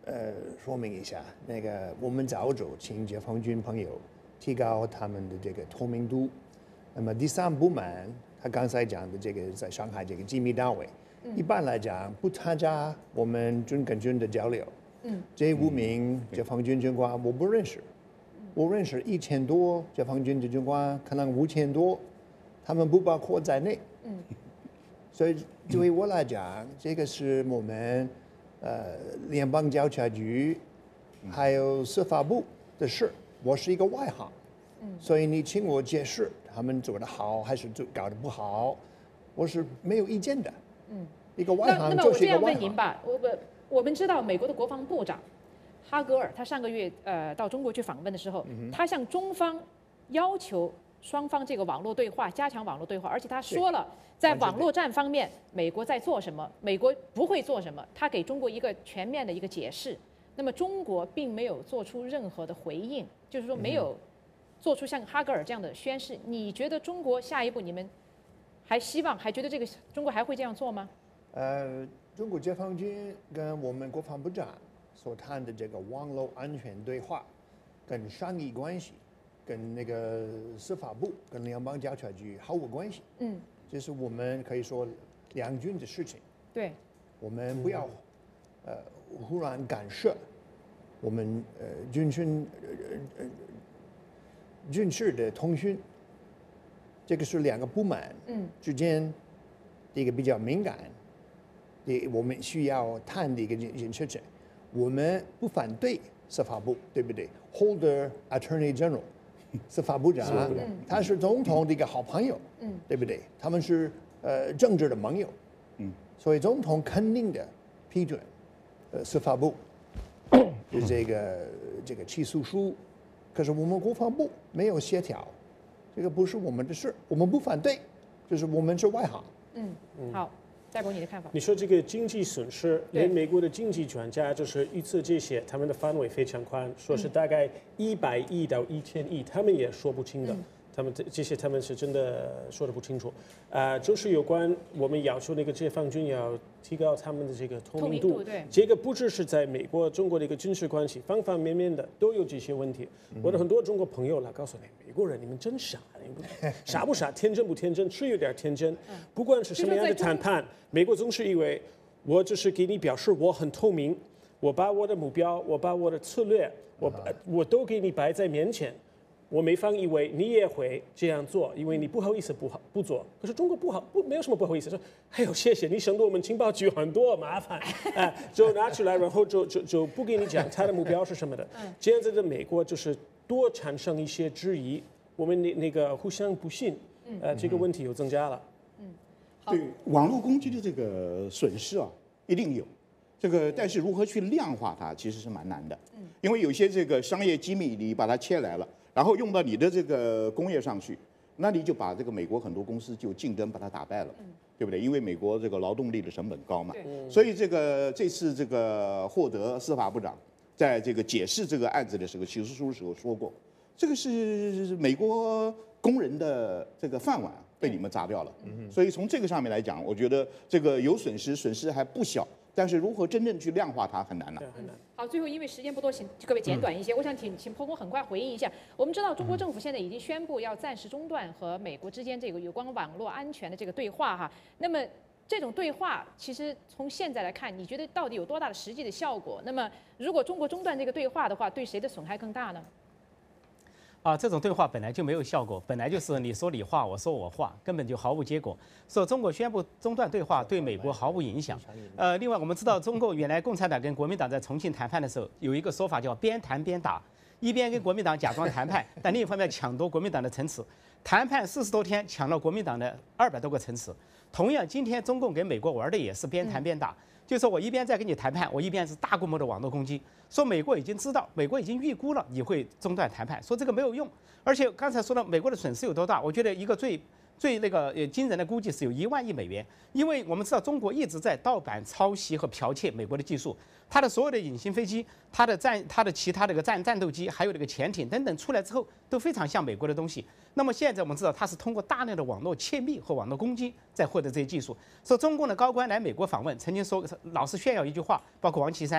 呃说明一下，那个我们早就请解放军朋友提高他们的这个透明度。那么第三部门，他刚才讲的这个在上海这个机密单位，嗯、一般来讲不参加我们军跟军的交流。嗯，这五名解放军军官我不认识，我认识一千多解放军的军官，可能五千多，他们不包括在内。嗯，所以对于我来讲，这个是我们呃联邦调查局还有司法部的事，我是一个外行。嗯，所以你请我解释他们做得好还是做搞得不好，我是没有意见的。嗯，一个外行就是一个外行。那么我这样问您吧，我我。我们知道美国的国防部长哈格尔，他上个月呃到中国去访问的时候，嗯、他向中方要求双方这个网络对话，加强网络对话，而且他说了，在网络战方面，美国在做什么，美国不会做什么，他给中国一个全面的一个解释。那么中国并没有做出任何的回应，就是说没有做出像哈格尔这样的宣示。你觉得中国下一步你们还希望，还觉得这个中国还会这样做吗？ 呃。中国解放军跟我们国防部长所谈的这个网络安全对话，跟商议关系，跟那个司法部、跟联邦调查局毫无关系。嗯，这是我们可以说两军的事情。 对， 我们不要呃忽然干涉我们呃军训呃军事的通讯，这个是两个部门嗯之间的一个比较敏感。我们需要谈的一个件事情，我们不反对司法部，对不对 ？Holder Attorney General， 司法部长，他是总统的一个好朋友，嗯，对不对？他们是呃政治的盟友，嗯，所以总统肯定的批准，呃，司法部的这个这个起诉书，可是我们国防部没有协调，这个不是我们的事，我们不反对，就是我们是外行， 嗯，好。戴博，你的看法？ 你说这个经济损失，连美国的经济专家就是预测这些，他们的范围非常宽，说是大概一百亿到一千亿，他们也说不清的。嗯、他们这这些他们是真的说的不清楚。啊、呃，就是有关我们要求那个解放军要提高他们的这个透明度， 透明度对， 这个不只是在美国、中国的一个军事关系，方方面面的都有这些问题。嗯、我的很多中国朋友来告诉你，美国人你们真傻，你们傻不傻？天真不天真？是有点天真。嗯、不管是什么样的谈判，美国总是以为我只是给你表示我很透明，我把我的目标，我把我的策略，我我都给你摆在面前。我没放以为你也会这样做，因为你不好意思不好不做。可是中国不好不没有什么不好意思，说哎呦谢谢你省得我们情报局很多麻烦，哎、呃、就拿出来，然后就就就不给你讲他的目标是什么的。这样子的美国就是多产生一些质疑，我们那那个互相不信，呃这个问题又增加了。 嗯，对网络攻击的这个损失啊，一定有。这个但是如何去量化它，其实是蛮难的。嗯，因为有些这个商业机密你把它切来了。然后用到你的这个工业上去，那你就把这个美国很多公司就竞争把它打败了，对不对？因为美国这个劳动力的成本高嘛，所以这个这次这个霍德司法部长在这个解释这个案子的时候，起诉书的时候说过，这个是美国工人的这个饭碗被你们砸掉了，所以从这个上面来讲，我觉得这个有损失，损失还不小。但是如何真正去量化它很难了、啊。 嗯、好，最后因为时间不多，请各位简短一些。嗯、我想请请波波很快回应一下。我们知道中国政府现在已经宣布要暂时中断和美国之间这个有关网络安全的这个对话哈。那么这种对话，其实从现在来看，你觉得到底有多大的实际的效果？那么如果中国中断这个对话的话，对谁的损害更大呢？ 啊，这种对话本来就没有效果，本来就是你说你话，我说我话，根本就毫无结果。说中国宣布中断对话，对美国毫无影响。呃，另外我们知道，中共原来共产党跟国民党在重庆谈判的时候，有一个说法叫边谈边打，一边跟国民党假装谈判，但另一方面抢夺国民党的城池。谈判四十多天，抢了国民党的二百多个城池。同样，今天中共跟美国玩的也是边谈边打。嗯就是说我一边在跟你谈判，我一边是大规模的网络攻击。说美国已经知道，美国已经预估了你会中断谈判，说这个没有用。而且刚才说到美国的损失有多大，我觉得一个最最那个呃惊人的估计是有一万亿美元，因为我们知道中国一直在盗版、抄袭和剽窃美国的技术，它的所有的隐形飞机、它的战、它的其他这个战战斗机，还有这个潜艇等等出来之后，都非常像美国的东西。那么现在我们知道，它是通过大量的网络窃密和网络攻击在获得这些技术。说中共的高官来美国访问，曾经说老是炫耀一句话，包括王岐山，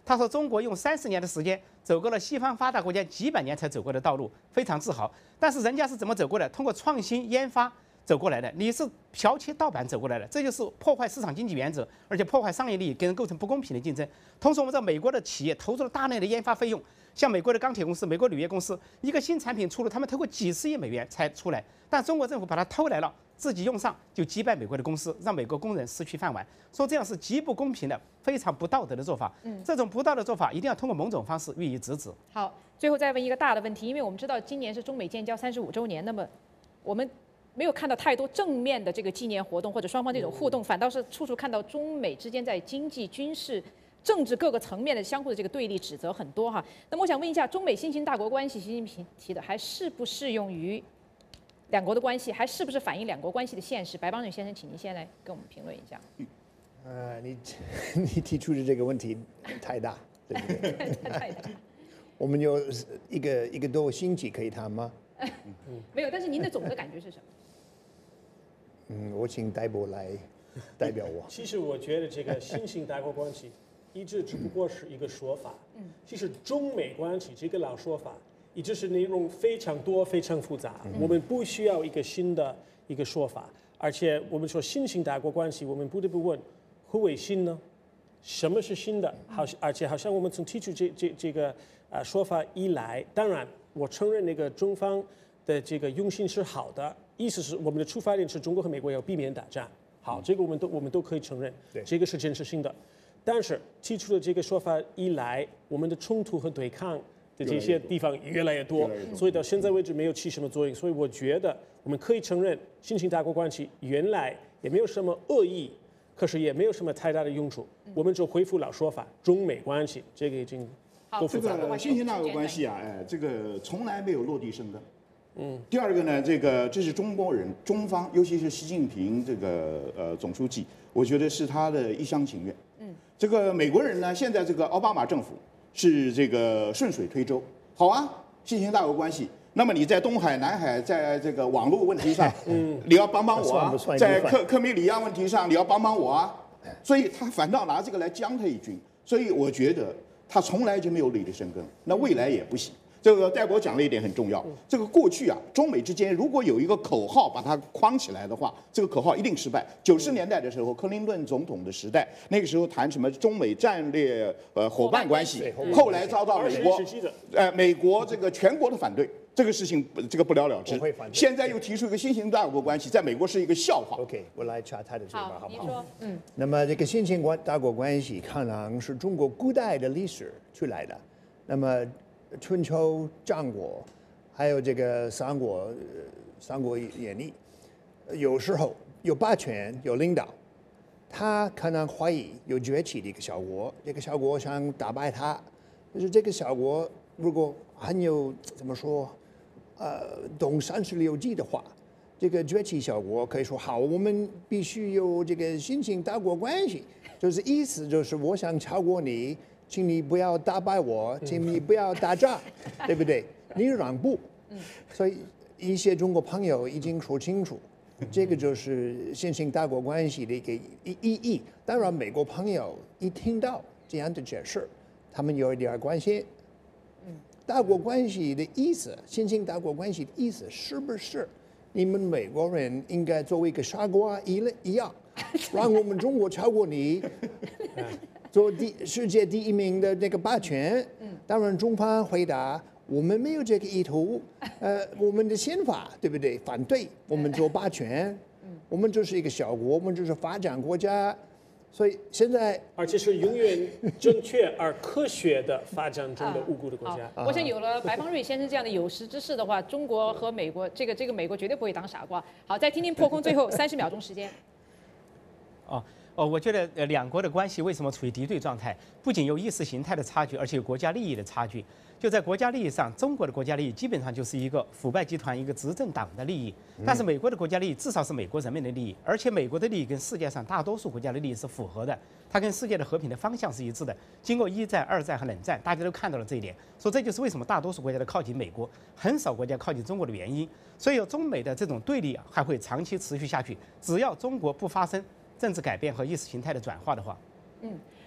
他说中国用三十年的时间走过了西方发达国家几百年才走过的道路，非常自豪。但是人家是怎么走过的？通过创新研发走过来的，你是剽窃盗版走过来的，这就是破坏市场经济原则，而且破坏商业利益，给人构成不公平的竞争。同时，我们知道美国的企业投入了大量的研发费用，像美国的钢铁公司、美国铝业公司，一个新产品出炉，他们投过几十亿美元才出来，但中国政府把它偷来了，自己用上就击败美国的公司，让美国工人失去饭碗，说这样是极不公平的、非常不道德的做法。嗯，这种不道德做法一定要通过某种方式予以制止。 好，最后再问一个大的问题，因为我们知道今年是中美建交三十五周年，那么我们没有看到太多正面的这个纪念活动或者双方这种互动，反倒是处处看到中美之间在经济、军事、政治各个层面的相互的这个对立指责很多哈。那么我想问一下，中美新型大国关系，习近平提的还适不适用于两国的关系，还是不是反映两国关系的现实？白邦瑞先生，请您先来跟我们评论一下。 呃，你你提出的这个问题太大，对不对？ 太大。 我们有一个一个多星期可以谈吗？ 没有，但是您的总的感觉是什么？ 嗯，我请戴博来代表我。 其实我觉得这个新型大国关系一直只不过是一个说法。嗯，其实中美关系这个老说法，一直是内容非常多、非常复杂。嗯、我们不需要一个新的一个说法，而且我们说新型大国关系，我们不得不问，何为新呢？什么是新的？好，而且好像我们从提出这这这个呃说法以来，当然我承认那个中方的这个用心是好的。意思是我们的出发点是中国和美国要避免打仗，好，这个我们都我们都可以承认，这个是真实性的。但是提出了这个说法以来，我们的冲突和对抗的这些地方越来越多，所以到现在为止没有起什么作用。所以我觉得我们可以承认，新型大国关系原来也没有什么恶意，可是也没有什么太大的用处。我们就恢复老说法，中美关系这个已经够复杂了。 这个新型大国关系啊，哎，这个从来没有落地生根。嗯，第二个呢，这个这是中国人，中方，尤其是习近平这个呃总书记，我觉得是他的一厢情愿。嗯，这个美国人呢，现在这个奥巴马政府是这个顺水推舟，好啊，新型大国关系。那么你在东海、南海，在这个网络问题上，嗯，你要帮帮我啊；在克克米里亚问题上，你要帮帮我啊。所以他反倒拿这个来将他一军。所以我觉得他从来就没有立地生根，那未来也不行。这个戴博讲了一点很重要，这个过去啊，中美之间如果有一个口号把它框起来的话，这个口号一定失败。九十年代的时候，克林顿总统的时代，那个时候谈什么中美战略呃伙伴关系，后来遭到美国呃美国这个全国的反对，这个事情这个不了了之。现在又提出一个新型大国关系，在美国是一个笑话。 OK， 我来插他的嘴巴，好不好？ 你说，嗯。 那么这个新型大国关系可能是中国古代的历史出来的，那么。春秋战国，还有这个三国，呃《三国演义》，有时候有霸权，有领导，他可能怀疑有崛起的一个小国，这个小国想打败他，就是这个小国如果很有怎么说，呃，懂三十六计的话，这个崛起小国可以说好，我们必须有这个新型大国关系，就是意思就是我想超过你。请你不要打败我，请你不要打仗，对不对？你让步。所以一些中国朋友已经说清楚，这个就是新型大国关系的一个意义。当然，美国朋友一听到这样的解释，他们有一点关心。大国关系的意思，新型大国关系的意思是不是你们美国人应该作为一个傻瓜一一样，让我们中国超过你？做第世界第一名的那个霸权，当然中方回答我们没有这个意图，呃，我们的宪法对不对？反对我们做霸权，我们就是一个小国，我们就是发展国家，所以现在而且是永远正确而科学的发展中的无辜的国家。 啊、我想有了白邦瑞先生这样的有识之士的话，中国和美国这个这个美国绝对不会当傻瓜。好，再听听破空最后三十秒钟时间。 哦。哦，我觉得呃两国的关系为什么处于敌对状态？不仅有意识形态的差距，而且有国家利益的差距。就在国家利益上，中国的国家利益基本上就是一个腐败集团、一个执政党的利益，但是美国的国家利益至少是美国人民的利益，而且美国的利益跟世界上大多数国家的利益是符合的，它跟世界的和平的方向是一致的。经过一战、二战和冷战，大家都看到了这一点，所以这就是为什么大多数国家都靠近美国，很少国家靠近中国的原因。所以有中美的这种对立还会长期持续下去，只要中国不发生政治改变和意识形态的转化的话， 嗯，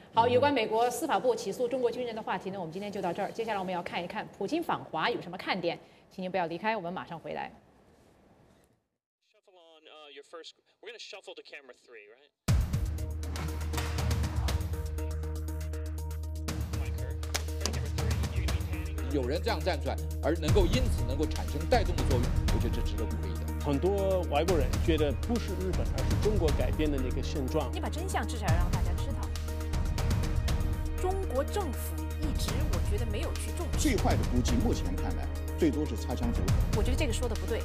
好，有关美国司法部起诉中国军人的话题呢，我们今天就到这儿。接下来我们要看一看普京访华有什么看点，请您不要离开，我们马上回来。 有人这样站出来，而能够因此能够产生带动的作用，我觉得这值得鼓励的。 很多外国人觉得不是日本，而是中国改变的那个现状。 你把真相至少要让大家知道。中国政府一直我觉得没有去重视。 最坏的估计，目前看来最多是擦枪走火。 我觉得这个说的不对。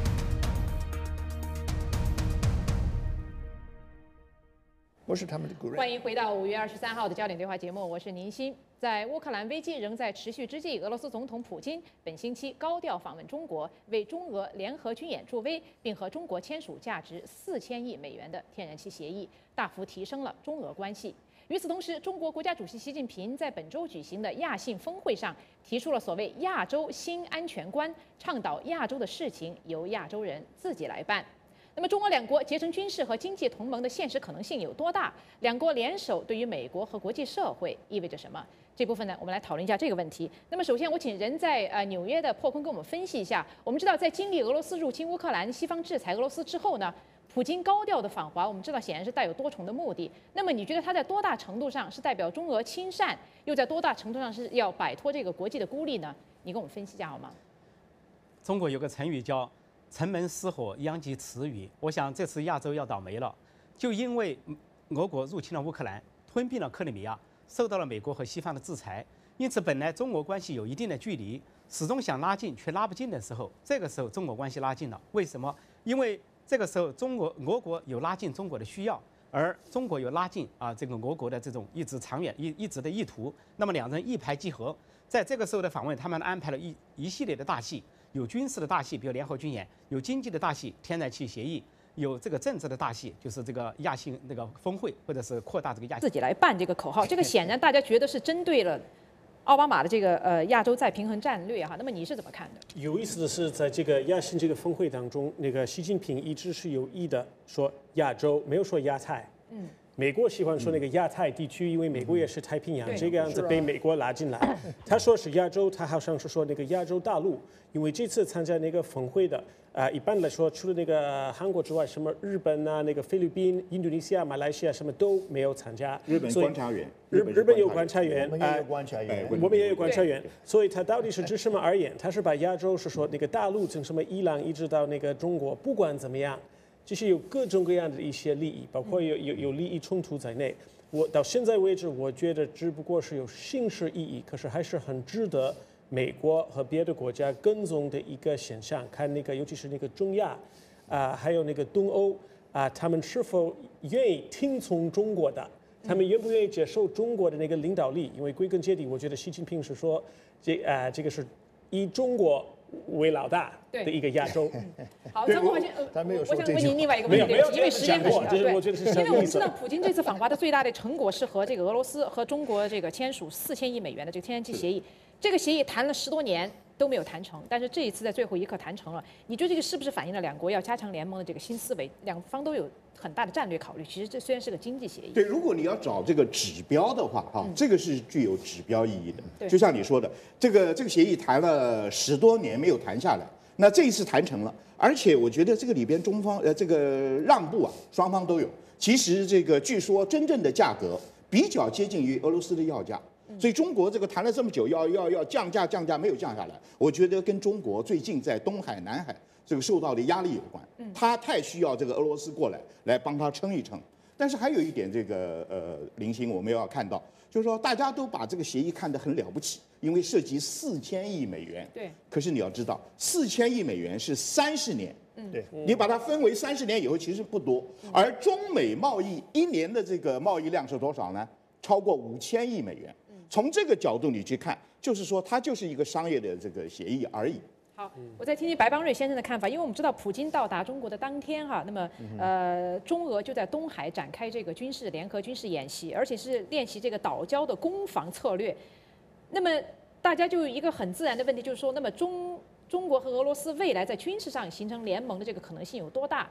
不是他们的故人。 欢迎回到五月二十三号的焦点对话节目，我是宁鑫。在乌克兰危机仍在持续之际，俄罗斯总统普京本星期高调访问中国，为中俄联合军演助威，并和中国签署价值四千亿美元的天然气协议，大幅提升了中俄关系。与此同时，中国国家主席习近平在本周举行的亚信峰会上提出了所谓亚洲新安全观，倡导亚洲的事情由亚洲人自己来办。那么，中俄两国结成军事和经济同盟的现实可能性有多大？两国联手对于美国和国际社会意味着什么？这部分呢，我们来讨论一下这个问题。那么，首先我请人在呃纽约的破空给我们分析一下。我们知道，在经历俄罗斯入侵乌克兰、西方制裁俄罗斯之后呢，普京高调的访华，我们知道显然是带有多重的目的。那么，你觉得他在多大程度上是代表中俄亲善，又在多大程度上是要摆脱这个国际的孤立呢？你跟我们分析一下好吗？ 中国有个成语叫城门失火，殃及池鱼。我想这次亚洲要倒霉了，就因为俄国入侵了乌克兰，吞并了克里米亚，受到了美国和西方的制裁，因此本来中俄关系有一定的距离，始终想拉近却拉不近的时候，这个时候中俄关系拉近了。为什么？因为这个时候中国俄国有拉近中国的需要，而中国有拉近啊这个俄国的这种一直长远一一直的意图。那么两人一拍即合，在这个时候的访问，他们安排了一一系列的大戏。有军事的大戏，比如联合军演；有经济的大戏，天然气协议；有这个政治的大戏，就是这个亚信那个峰会，或者是扩大这个亚自己来办这个口号。这个显然大家觉得是针对了奥巴马的这个呃亚洲再平衡战略哈。那么你是怎么看的？ 有意思的是，在这个亚信这个峰会当中，那个习近平一直是有意的说亚洲，没有说亚太。嗯。美国喜欢说那个亚太地区，因为美国也是太平洋这个样子被美国拉进来。他说是亚洲，他好像是说那个亚洲大陆，因为这次参加那个峰会的，啊、呃，一般来说除了那个韩国之外，什么日本啊、那个菲律宾、印度尼西亚、马来西亚什么都没有参加。 日本观察员， 日日本有观察员， 我们也有观察员， 我们也有观察员。所以他到底是指什么而言？他是把亚洲是说那个大陆从什么伊朗一直到那个中国，不管怎么样。就是有各种各样的一些利益，包括有有有利益冲突在内。我到现在为止，我觉得只不过是有形式意义，可是还是很值得美国和别的国家跟踪的一个现象。看那个，尤其是那个中亚，啊、呃，还有那个东欧啊、呃，他们是否愿意听从中国的？他们愿不愿意接受中国的那个领导力？因为归根结底，我觉得习近平是说，这啊、呃，这个是以中国为老大的一个亚洲。 好，张国华先，呃，我想问您另外一个问题，因为时间很少，对， 我觉得是因为我们知道普京这次访华的最大的成果是和这个俄罗斯和中国这个签署四千亿美元的这个天然气协议，这个协议谈了十多年都没有谈成，但是这一次在最后一刻谈成了。你觉得这个是不是反映了两国要加强联盟的这个新思维？两方都有很大的战略考虑。其实这虽然是个经济协议， 对，如果你要找这个指标的话，哈、嗯，这个是具有指标意义的。 对， 就像你说的，这个这个协议谈了十多年没有谈下来，那这一次谈成了，而且我觉得这个里边中方呃这个让步啊，双方都有。其实这个据说真正的价格比较接近于俄罗斯的要价。所以中国这个谈了这么久，要要要降价降价没有降下来，我觉得跟中国最近在东海、南海这个受到的压力有关。他太需要这个俄罗斯过来来帮他撑一撑。但是还有一点，这个呃，林星我们要看到，就是说大家都把这个协议看得很了不起，因为涉及四千亿美元。 对。 可是你要知道，四千亿美元是三十年。 嗯。 对。 你把它分为三十年以后，其实不多。而中美贸易一年的这个贸易量是多少呢？超过五千亿美元。从这个角度你去看，就是说它就是一个商业的这个协议而已。 好，我再听听白邦瑞先生的看法，因为我们知道普京到达中国的当天哈，那么呃，中俄就在东海展开这个军事联合军事演习，而且是练习这个岛礁的攻防策略。那么大家就有一个很自然的问题，就是说，那么中中国和俄罗斯未来在军事上形成联盟的这个可能性有多大？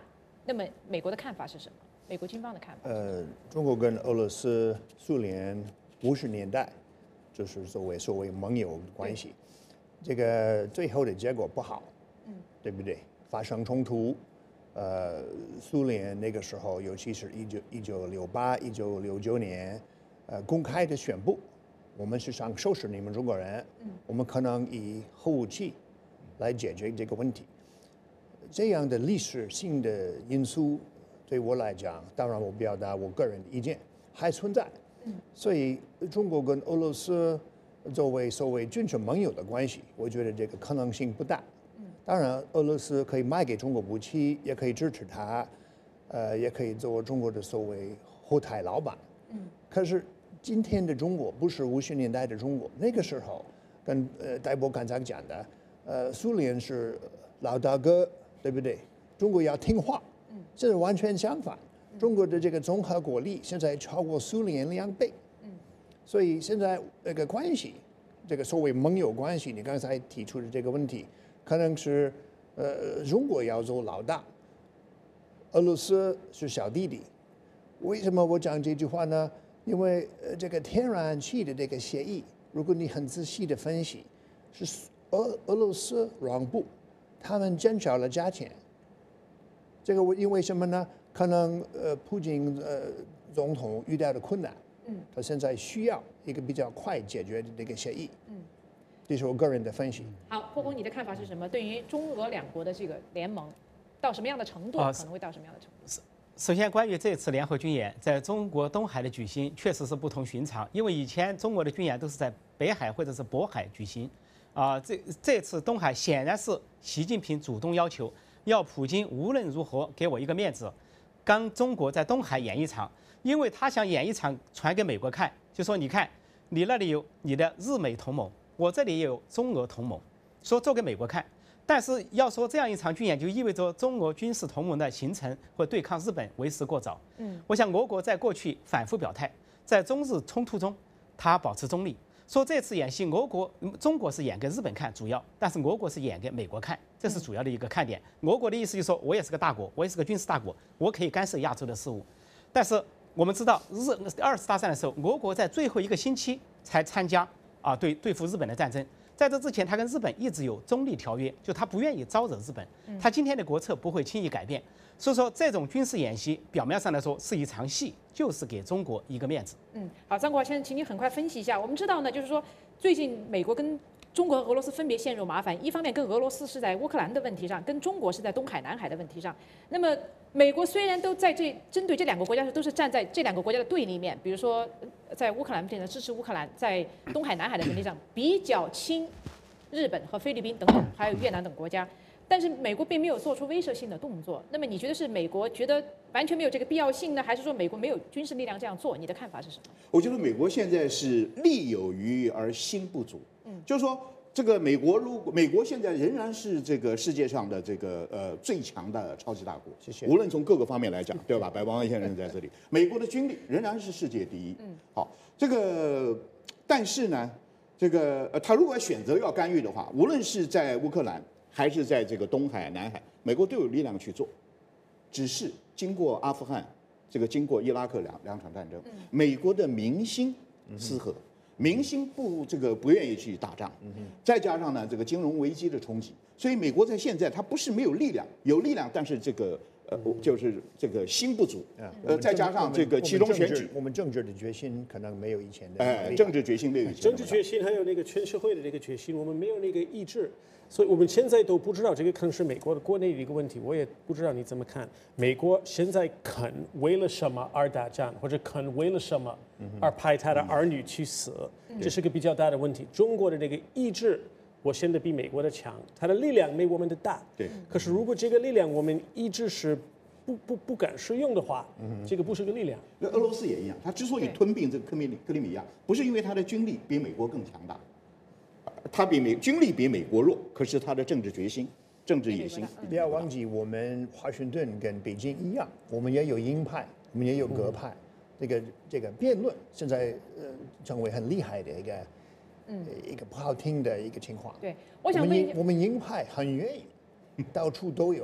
那么美国的看法是什么？美国军方的看法？ 呃，中国跟俄罗斯、苏联五十年代就是作为所谓盟友关系，这个最后的结果不好，嗯，对不对？发生冲突，呃，苏联那个时候，尤其是一九一九六八、一九六九年，呃，公开的宣布，我们是想收拾你们中国人，嗯，我们可能以核武器来解决这个问题。这样的历史性的因素，对我来讲，当然我表达我个人的意见，还存在。嗯，所以中国跟俄罗斯作为所谓军事盟友的关系，我觉得这个可能性不大。嗯，当然俄罗斯可以卖给中国武器，也可以支持他，呃，也可以做中国的所谓后台老板。嗯，可是今天的中国不是五十年代的中国，那个时候跟呃戴博刚才讲的，呃，苏联是老大哥。对不对？中国要听话，这是完全相反。中国的这个综合国力现在超过苏联两倍，所以现在这个关系，这个所谓盟友关系，你刚才提出的这个问题，可能是呃中国要做老大，俄罗斯是小弟弟。为什么我讲这句话呢？因为呃这个天然气的这个协议，如果你很仔细的分析，是俄俄罗斯让步。他们减少了价钱，这个我因为什么呢？可能呃，普京呃总统遇到的困难，嗯，他现在需要一个比较快解决的这个协议，嗯，这是我个人的分析。 好，霍峰，你的看法是什么？对于中俄两国的这个联盟，到什么样的程度，可能会到什么样的程度？ 首先，关于这次联合军演在中国东海的举行，确实是不同寻常，因为以前中国的军演都是在北海或者是渤海举行。啊，这这次东海显然是习近平主动要求，要普京无论如何给我一个面子，跟中国在东海演一场，因为他想演一场传给美国看，就说你看，你那里有你的日美同盟，我这里也有中俄同盟，说做给美国看。但是要说这样一场军演，就意味着中俄军事同盟的形成或对抗日本为时过早。嗯，我想俄国在过去反复表态，在中日冲突中，他保持中立。说这次演习，俄国、中国是演给日本看主要，但是俄国是演给美国看，这是主要的一个看点。俄国的意思就是说，我也是个大国，我也是个军事大国，我可以干涉亚洲的事务。但是我们知道，日二次大战的时候，俄国在最后一个星期才参加啊对对付日本的战争。在这之前，他跟日本一直有中立条约，就他不愿意招惹日本，他今天的国策不会轻易改变。所以说，这种军事演习表面上来说是一场戏，就是给中国一个面子。 嗯，好，张国华先生，请你很快分析一下。我们知道呢，就是说最近美国跟中国和俄罗斯分别陷入麻烦，一方面跟俄罗斯是在乌克兰的问题上，跟中国是在东海、南海的问题上。那么美国虽然都在这针对这两个国家都是站在这两个国家的对立面，比如说在乌克兰问题上支持乌克兰，在东海、南海的问题上比较亲日本和菲律宾等等，还有越南等国家。但是美国并没有做出威慑性的动作。那么你觉得是美国觉得完全没有这个必要性呢，还是说美国没有军事力量这样做？你的看法是什么？ 我觉得美国现在是力有余而心不足。嗯，就是说，这个美国如果美国现在仍然是这个世界上的这个呃最强的超级大国， 谢谢。 无论从各个方面来讲，对吧？白邦安先生在这里，美国的军力仍然是世界第一。嗯，好，这个但是呢，这个呃，他如果选择要干预的话，无论是在乌克兰，还是在这个东海、南海，美国都有力量去做。只是经过阿富汗，这个经过伊拉克两两场战争，美国的民心失和，民心不这个不愿意去打仗，再加上呢这个金融危机的冲击，所以美国在现在它不是没有力量，有力量，但是这个呃就是这个心不足，呃再加上这个其中选举， 我们政治的决心可能没有以前的， 哎，政治决心没有以前， 政治决心还有那个全社会的这个决心，我们没有那个意志。所以我们现在都不知道，这个可能是美国的国内的一个问题，我也不知道你怎么看。美国现在肯为了什么而打仗，或者肯为了什么而派他的儿女去死，这是个比较大的问题。中国的这个意志，我现在比美国的强，它的力量没我们的大。 对。 可是如果这个力量我们一直是不不不敢使用的话，这个不是个力量。 那俄罗斯也一样，他之所以吞并这个克米克里米亚，不是因为他的军力比美国更强大。他比美军力比美国弱，可是他的政治决心、政治野心。 不要忘记，我们华盛顿跟北京一样，我们也有鹰派，我们也有鸽派。这个这个辩论现在呃成为很厉害的一个，嗯，一个不好听的一个情况。 对，我想问， 我们鹰派很愿意到处都有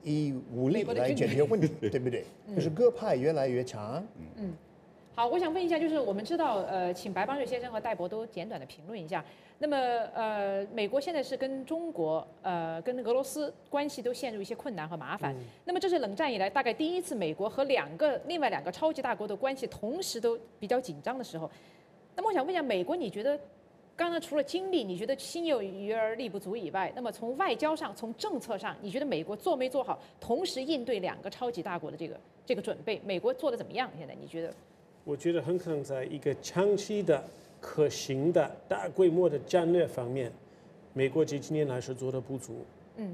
以武力来解决问题，对不对？就是各派越来越强。 嗯，好，我想问一下，就是我们知道，呃，请白邦瑞先生和戴博都简短的评论一下。那么，呃，美国现在是跟中国、呃，跟俄罗斯关系都陷入一些困难和麻烦。嗯、那么，这是冷战以来大概第一次，美国和两个另外两个超级大国的关系同时都比较紧张的时候。那么，我想问一下，美国，你觉得？刚刚除了经历，你觉得心有余而力不足以外，那么从外交上、从政策上，你觉得美国做没做好同时应对两个超级大国的这个这个准备？美国做的怎么样？现在你觉得？ 我觉得很可能在一个长期的、可行的、大规模的战略方面，美国这几年来是做的不足。 嗯，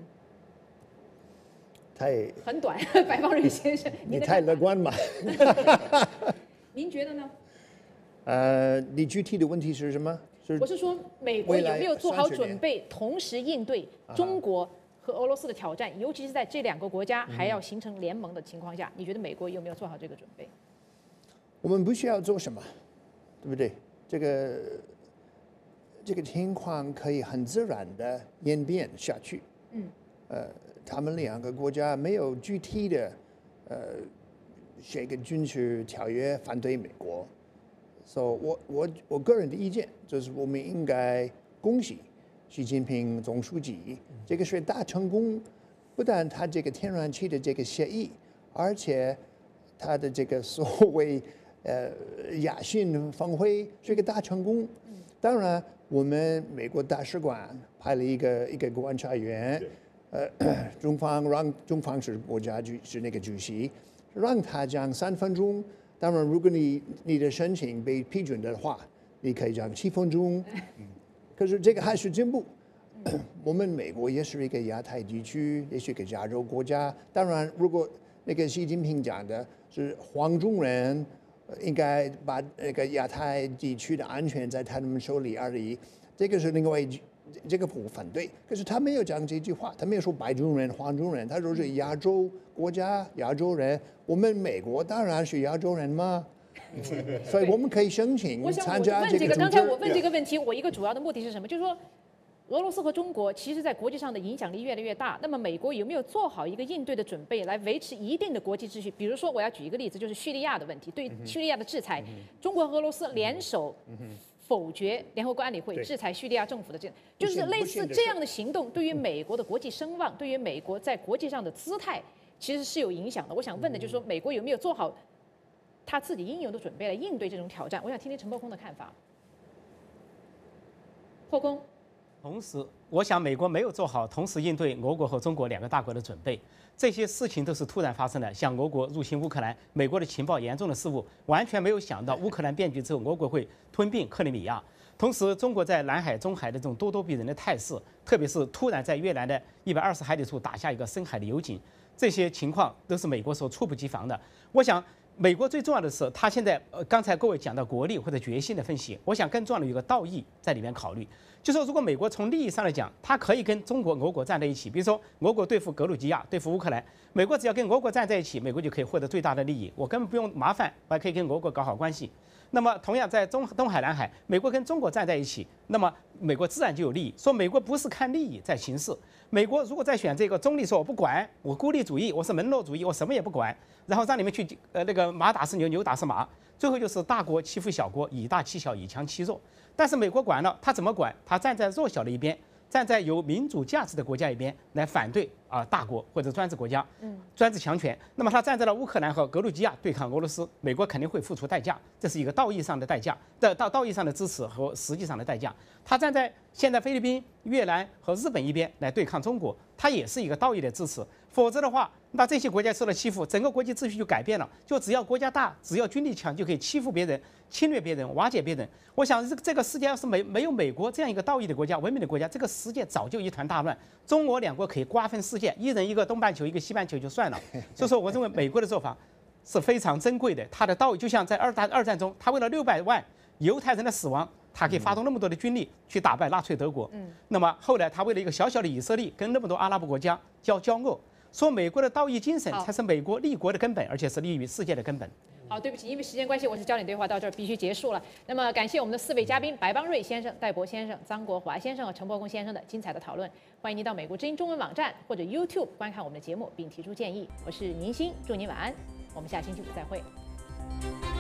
太很短，白邦瑞先生， 你太乐观嘛？ 您觉得呢？ 呃，你具体的问题是什么？是我是说，美国有没有做好准备，同时应对中国和俄罗斯的挑战，尤其是在这两个国家还要形成联盟的情况下，你觉得美国有没有做好这个准备？ 我们不需要做什么，对不对？这个这个情况可以很自然的演变下去。 嗯。 呃，他们两个国家没有具体的呃写个军事条约反对美国。所以、so, 我我我个人的意见就是，我们应该恭喜习近平总书记，这个是大成功。不但他这个天然气的这个协议，而且他的这个所谓呃亚信峰会是一个大成功。当然，我们美国大使馆派了一个一个观察员，呃，中方让中方是国家主是那个主席，让他讲三分钟。当然，如果你你的申请被批准的话，你可以讲七分钟。可是这个还是进步。我们美国也是一个亚太地区，也是一个亚洲国家。当然，如果那个习近平讲的是黄种人应该把那个亚太地区的安全在他们手里而已，这个是另外一这个不反对。可是他没有讲这句话，他没有说白种人、黄种人，他说是亚洲国家、亚洲人。我们美国当然是亚洲人嘛，所以我们可以申请参加这个组织。我想我问这个， 刚才我问这个问题，我一个主要的目的是什么？就是说，俄罗斯和中国其实在国际上的影响力越来越大。那么美国有没有做好一个应对的准备，来维持一定的国际秩序？比如说，我要举一个例子，就是叙利亚的问题，对叙利亚的制裁，中国和俄罗斯联手否决联合国安理会制裁叙利亚政府的这，就是类似这样的行动，对于美国的国际声望，对于美国在国际上的姿态。其实是有影响的。我想问的就是说，美国有没有做好他自己应有的准备来应对这种挑战？我想听听陈伯空的看法。破空。 同时，我想美国没有做好同时应对俄国和中国两个大国的准备。这些事情都是突然发生的，像俄国入侵乌克兰，美国的情报严重的失误，完全没有想到乌克兰变局之后，俄国会吞并克里米亚。同时，中国在南海、中海的这种咄咄逼人的态势，特别是突然在越南的一百二十海里处打下一个深海的油井。这些情况都是美国所猝不及防的。我想，美国最重要的是，他现在呃，刚才各位讲到国力或者决心的分析，我想更重要的有一个道义在里面考虑。就说如果美国从利益上来讲，它可以跟中国、俄国站在一起，比如说俄国对付格鲁吉亚、对付乌克兰，美国只要跟俄国站在一起，美国就可以获得最大的利益，我根本不用麻烦，我还可以跟俄国搞好关系。那么同样在中东海、南海，美国跟中国站在一起，那么美国自然就有利益。说美国不是看利益在行事，美国如果再选这个中立，说我不管，我孤立主义，我是门罗主义，我什么也不管，然后让你们去呃那个马打是牛，牛打是马，最后就是大国欺负小国，以大欺小，以强欺弱。但是美国管了，他怎么管？他站在弱小的一边，站在有民主价值的国家一边来反对啊、呃、大国或者专制国家，嗯，专制强权。那么他站在了乌克兰和格鲁吉亚对抗俄罗斯，美国肯定会付出代价，这是一个道义上的代价，的道道义上的支持和实际上的代价。他站在现在菲律宾、越南和日本一边来对抗中国，他也是一个道义的支持。否则的话，那这些国家受了欺负，整个国际秩序就改变了。就只要国家大，只要军力强，就可以欺负别人、侵略别人、瓦解别人。我想这个这个世界要是没没有美国这样一个道义的国家、文明的国家，这个世界早就一团大乱。中俄两国可以瓜分世界，一人一个东半球，一个西半球就算了。所以说，我认为美国的做法是非常珍贵的。他的道义就像在二战二战中，他为了六百万犹太人的死亡，他可以发动那么多的军力去打败纳粹德国。嗯，那么后来他为了一个小小的以色列，跟那么多阿拉伯国家交交恶。说美国的道义精神才是美国立国的根本，而且是立于世界的根本。 好，对不起，因为时间关系，我是焦点对话到这儿必须结束了。那么感谢我们的四位嘉宾白邦瑞先生、戴博先生、张国华先生和陈伯公先生的精彩的讨论。欢迎您到美国之音中文网站或者 YouTube 观看我们的节目，并提出建议。我是宁鑫，祝您晚安，我们下星期五再会。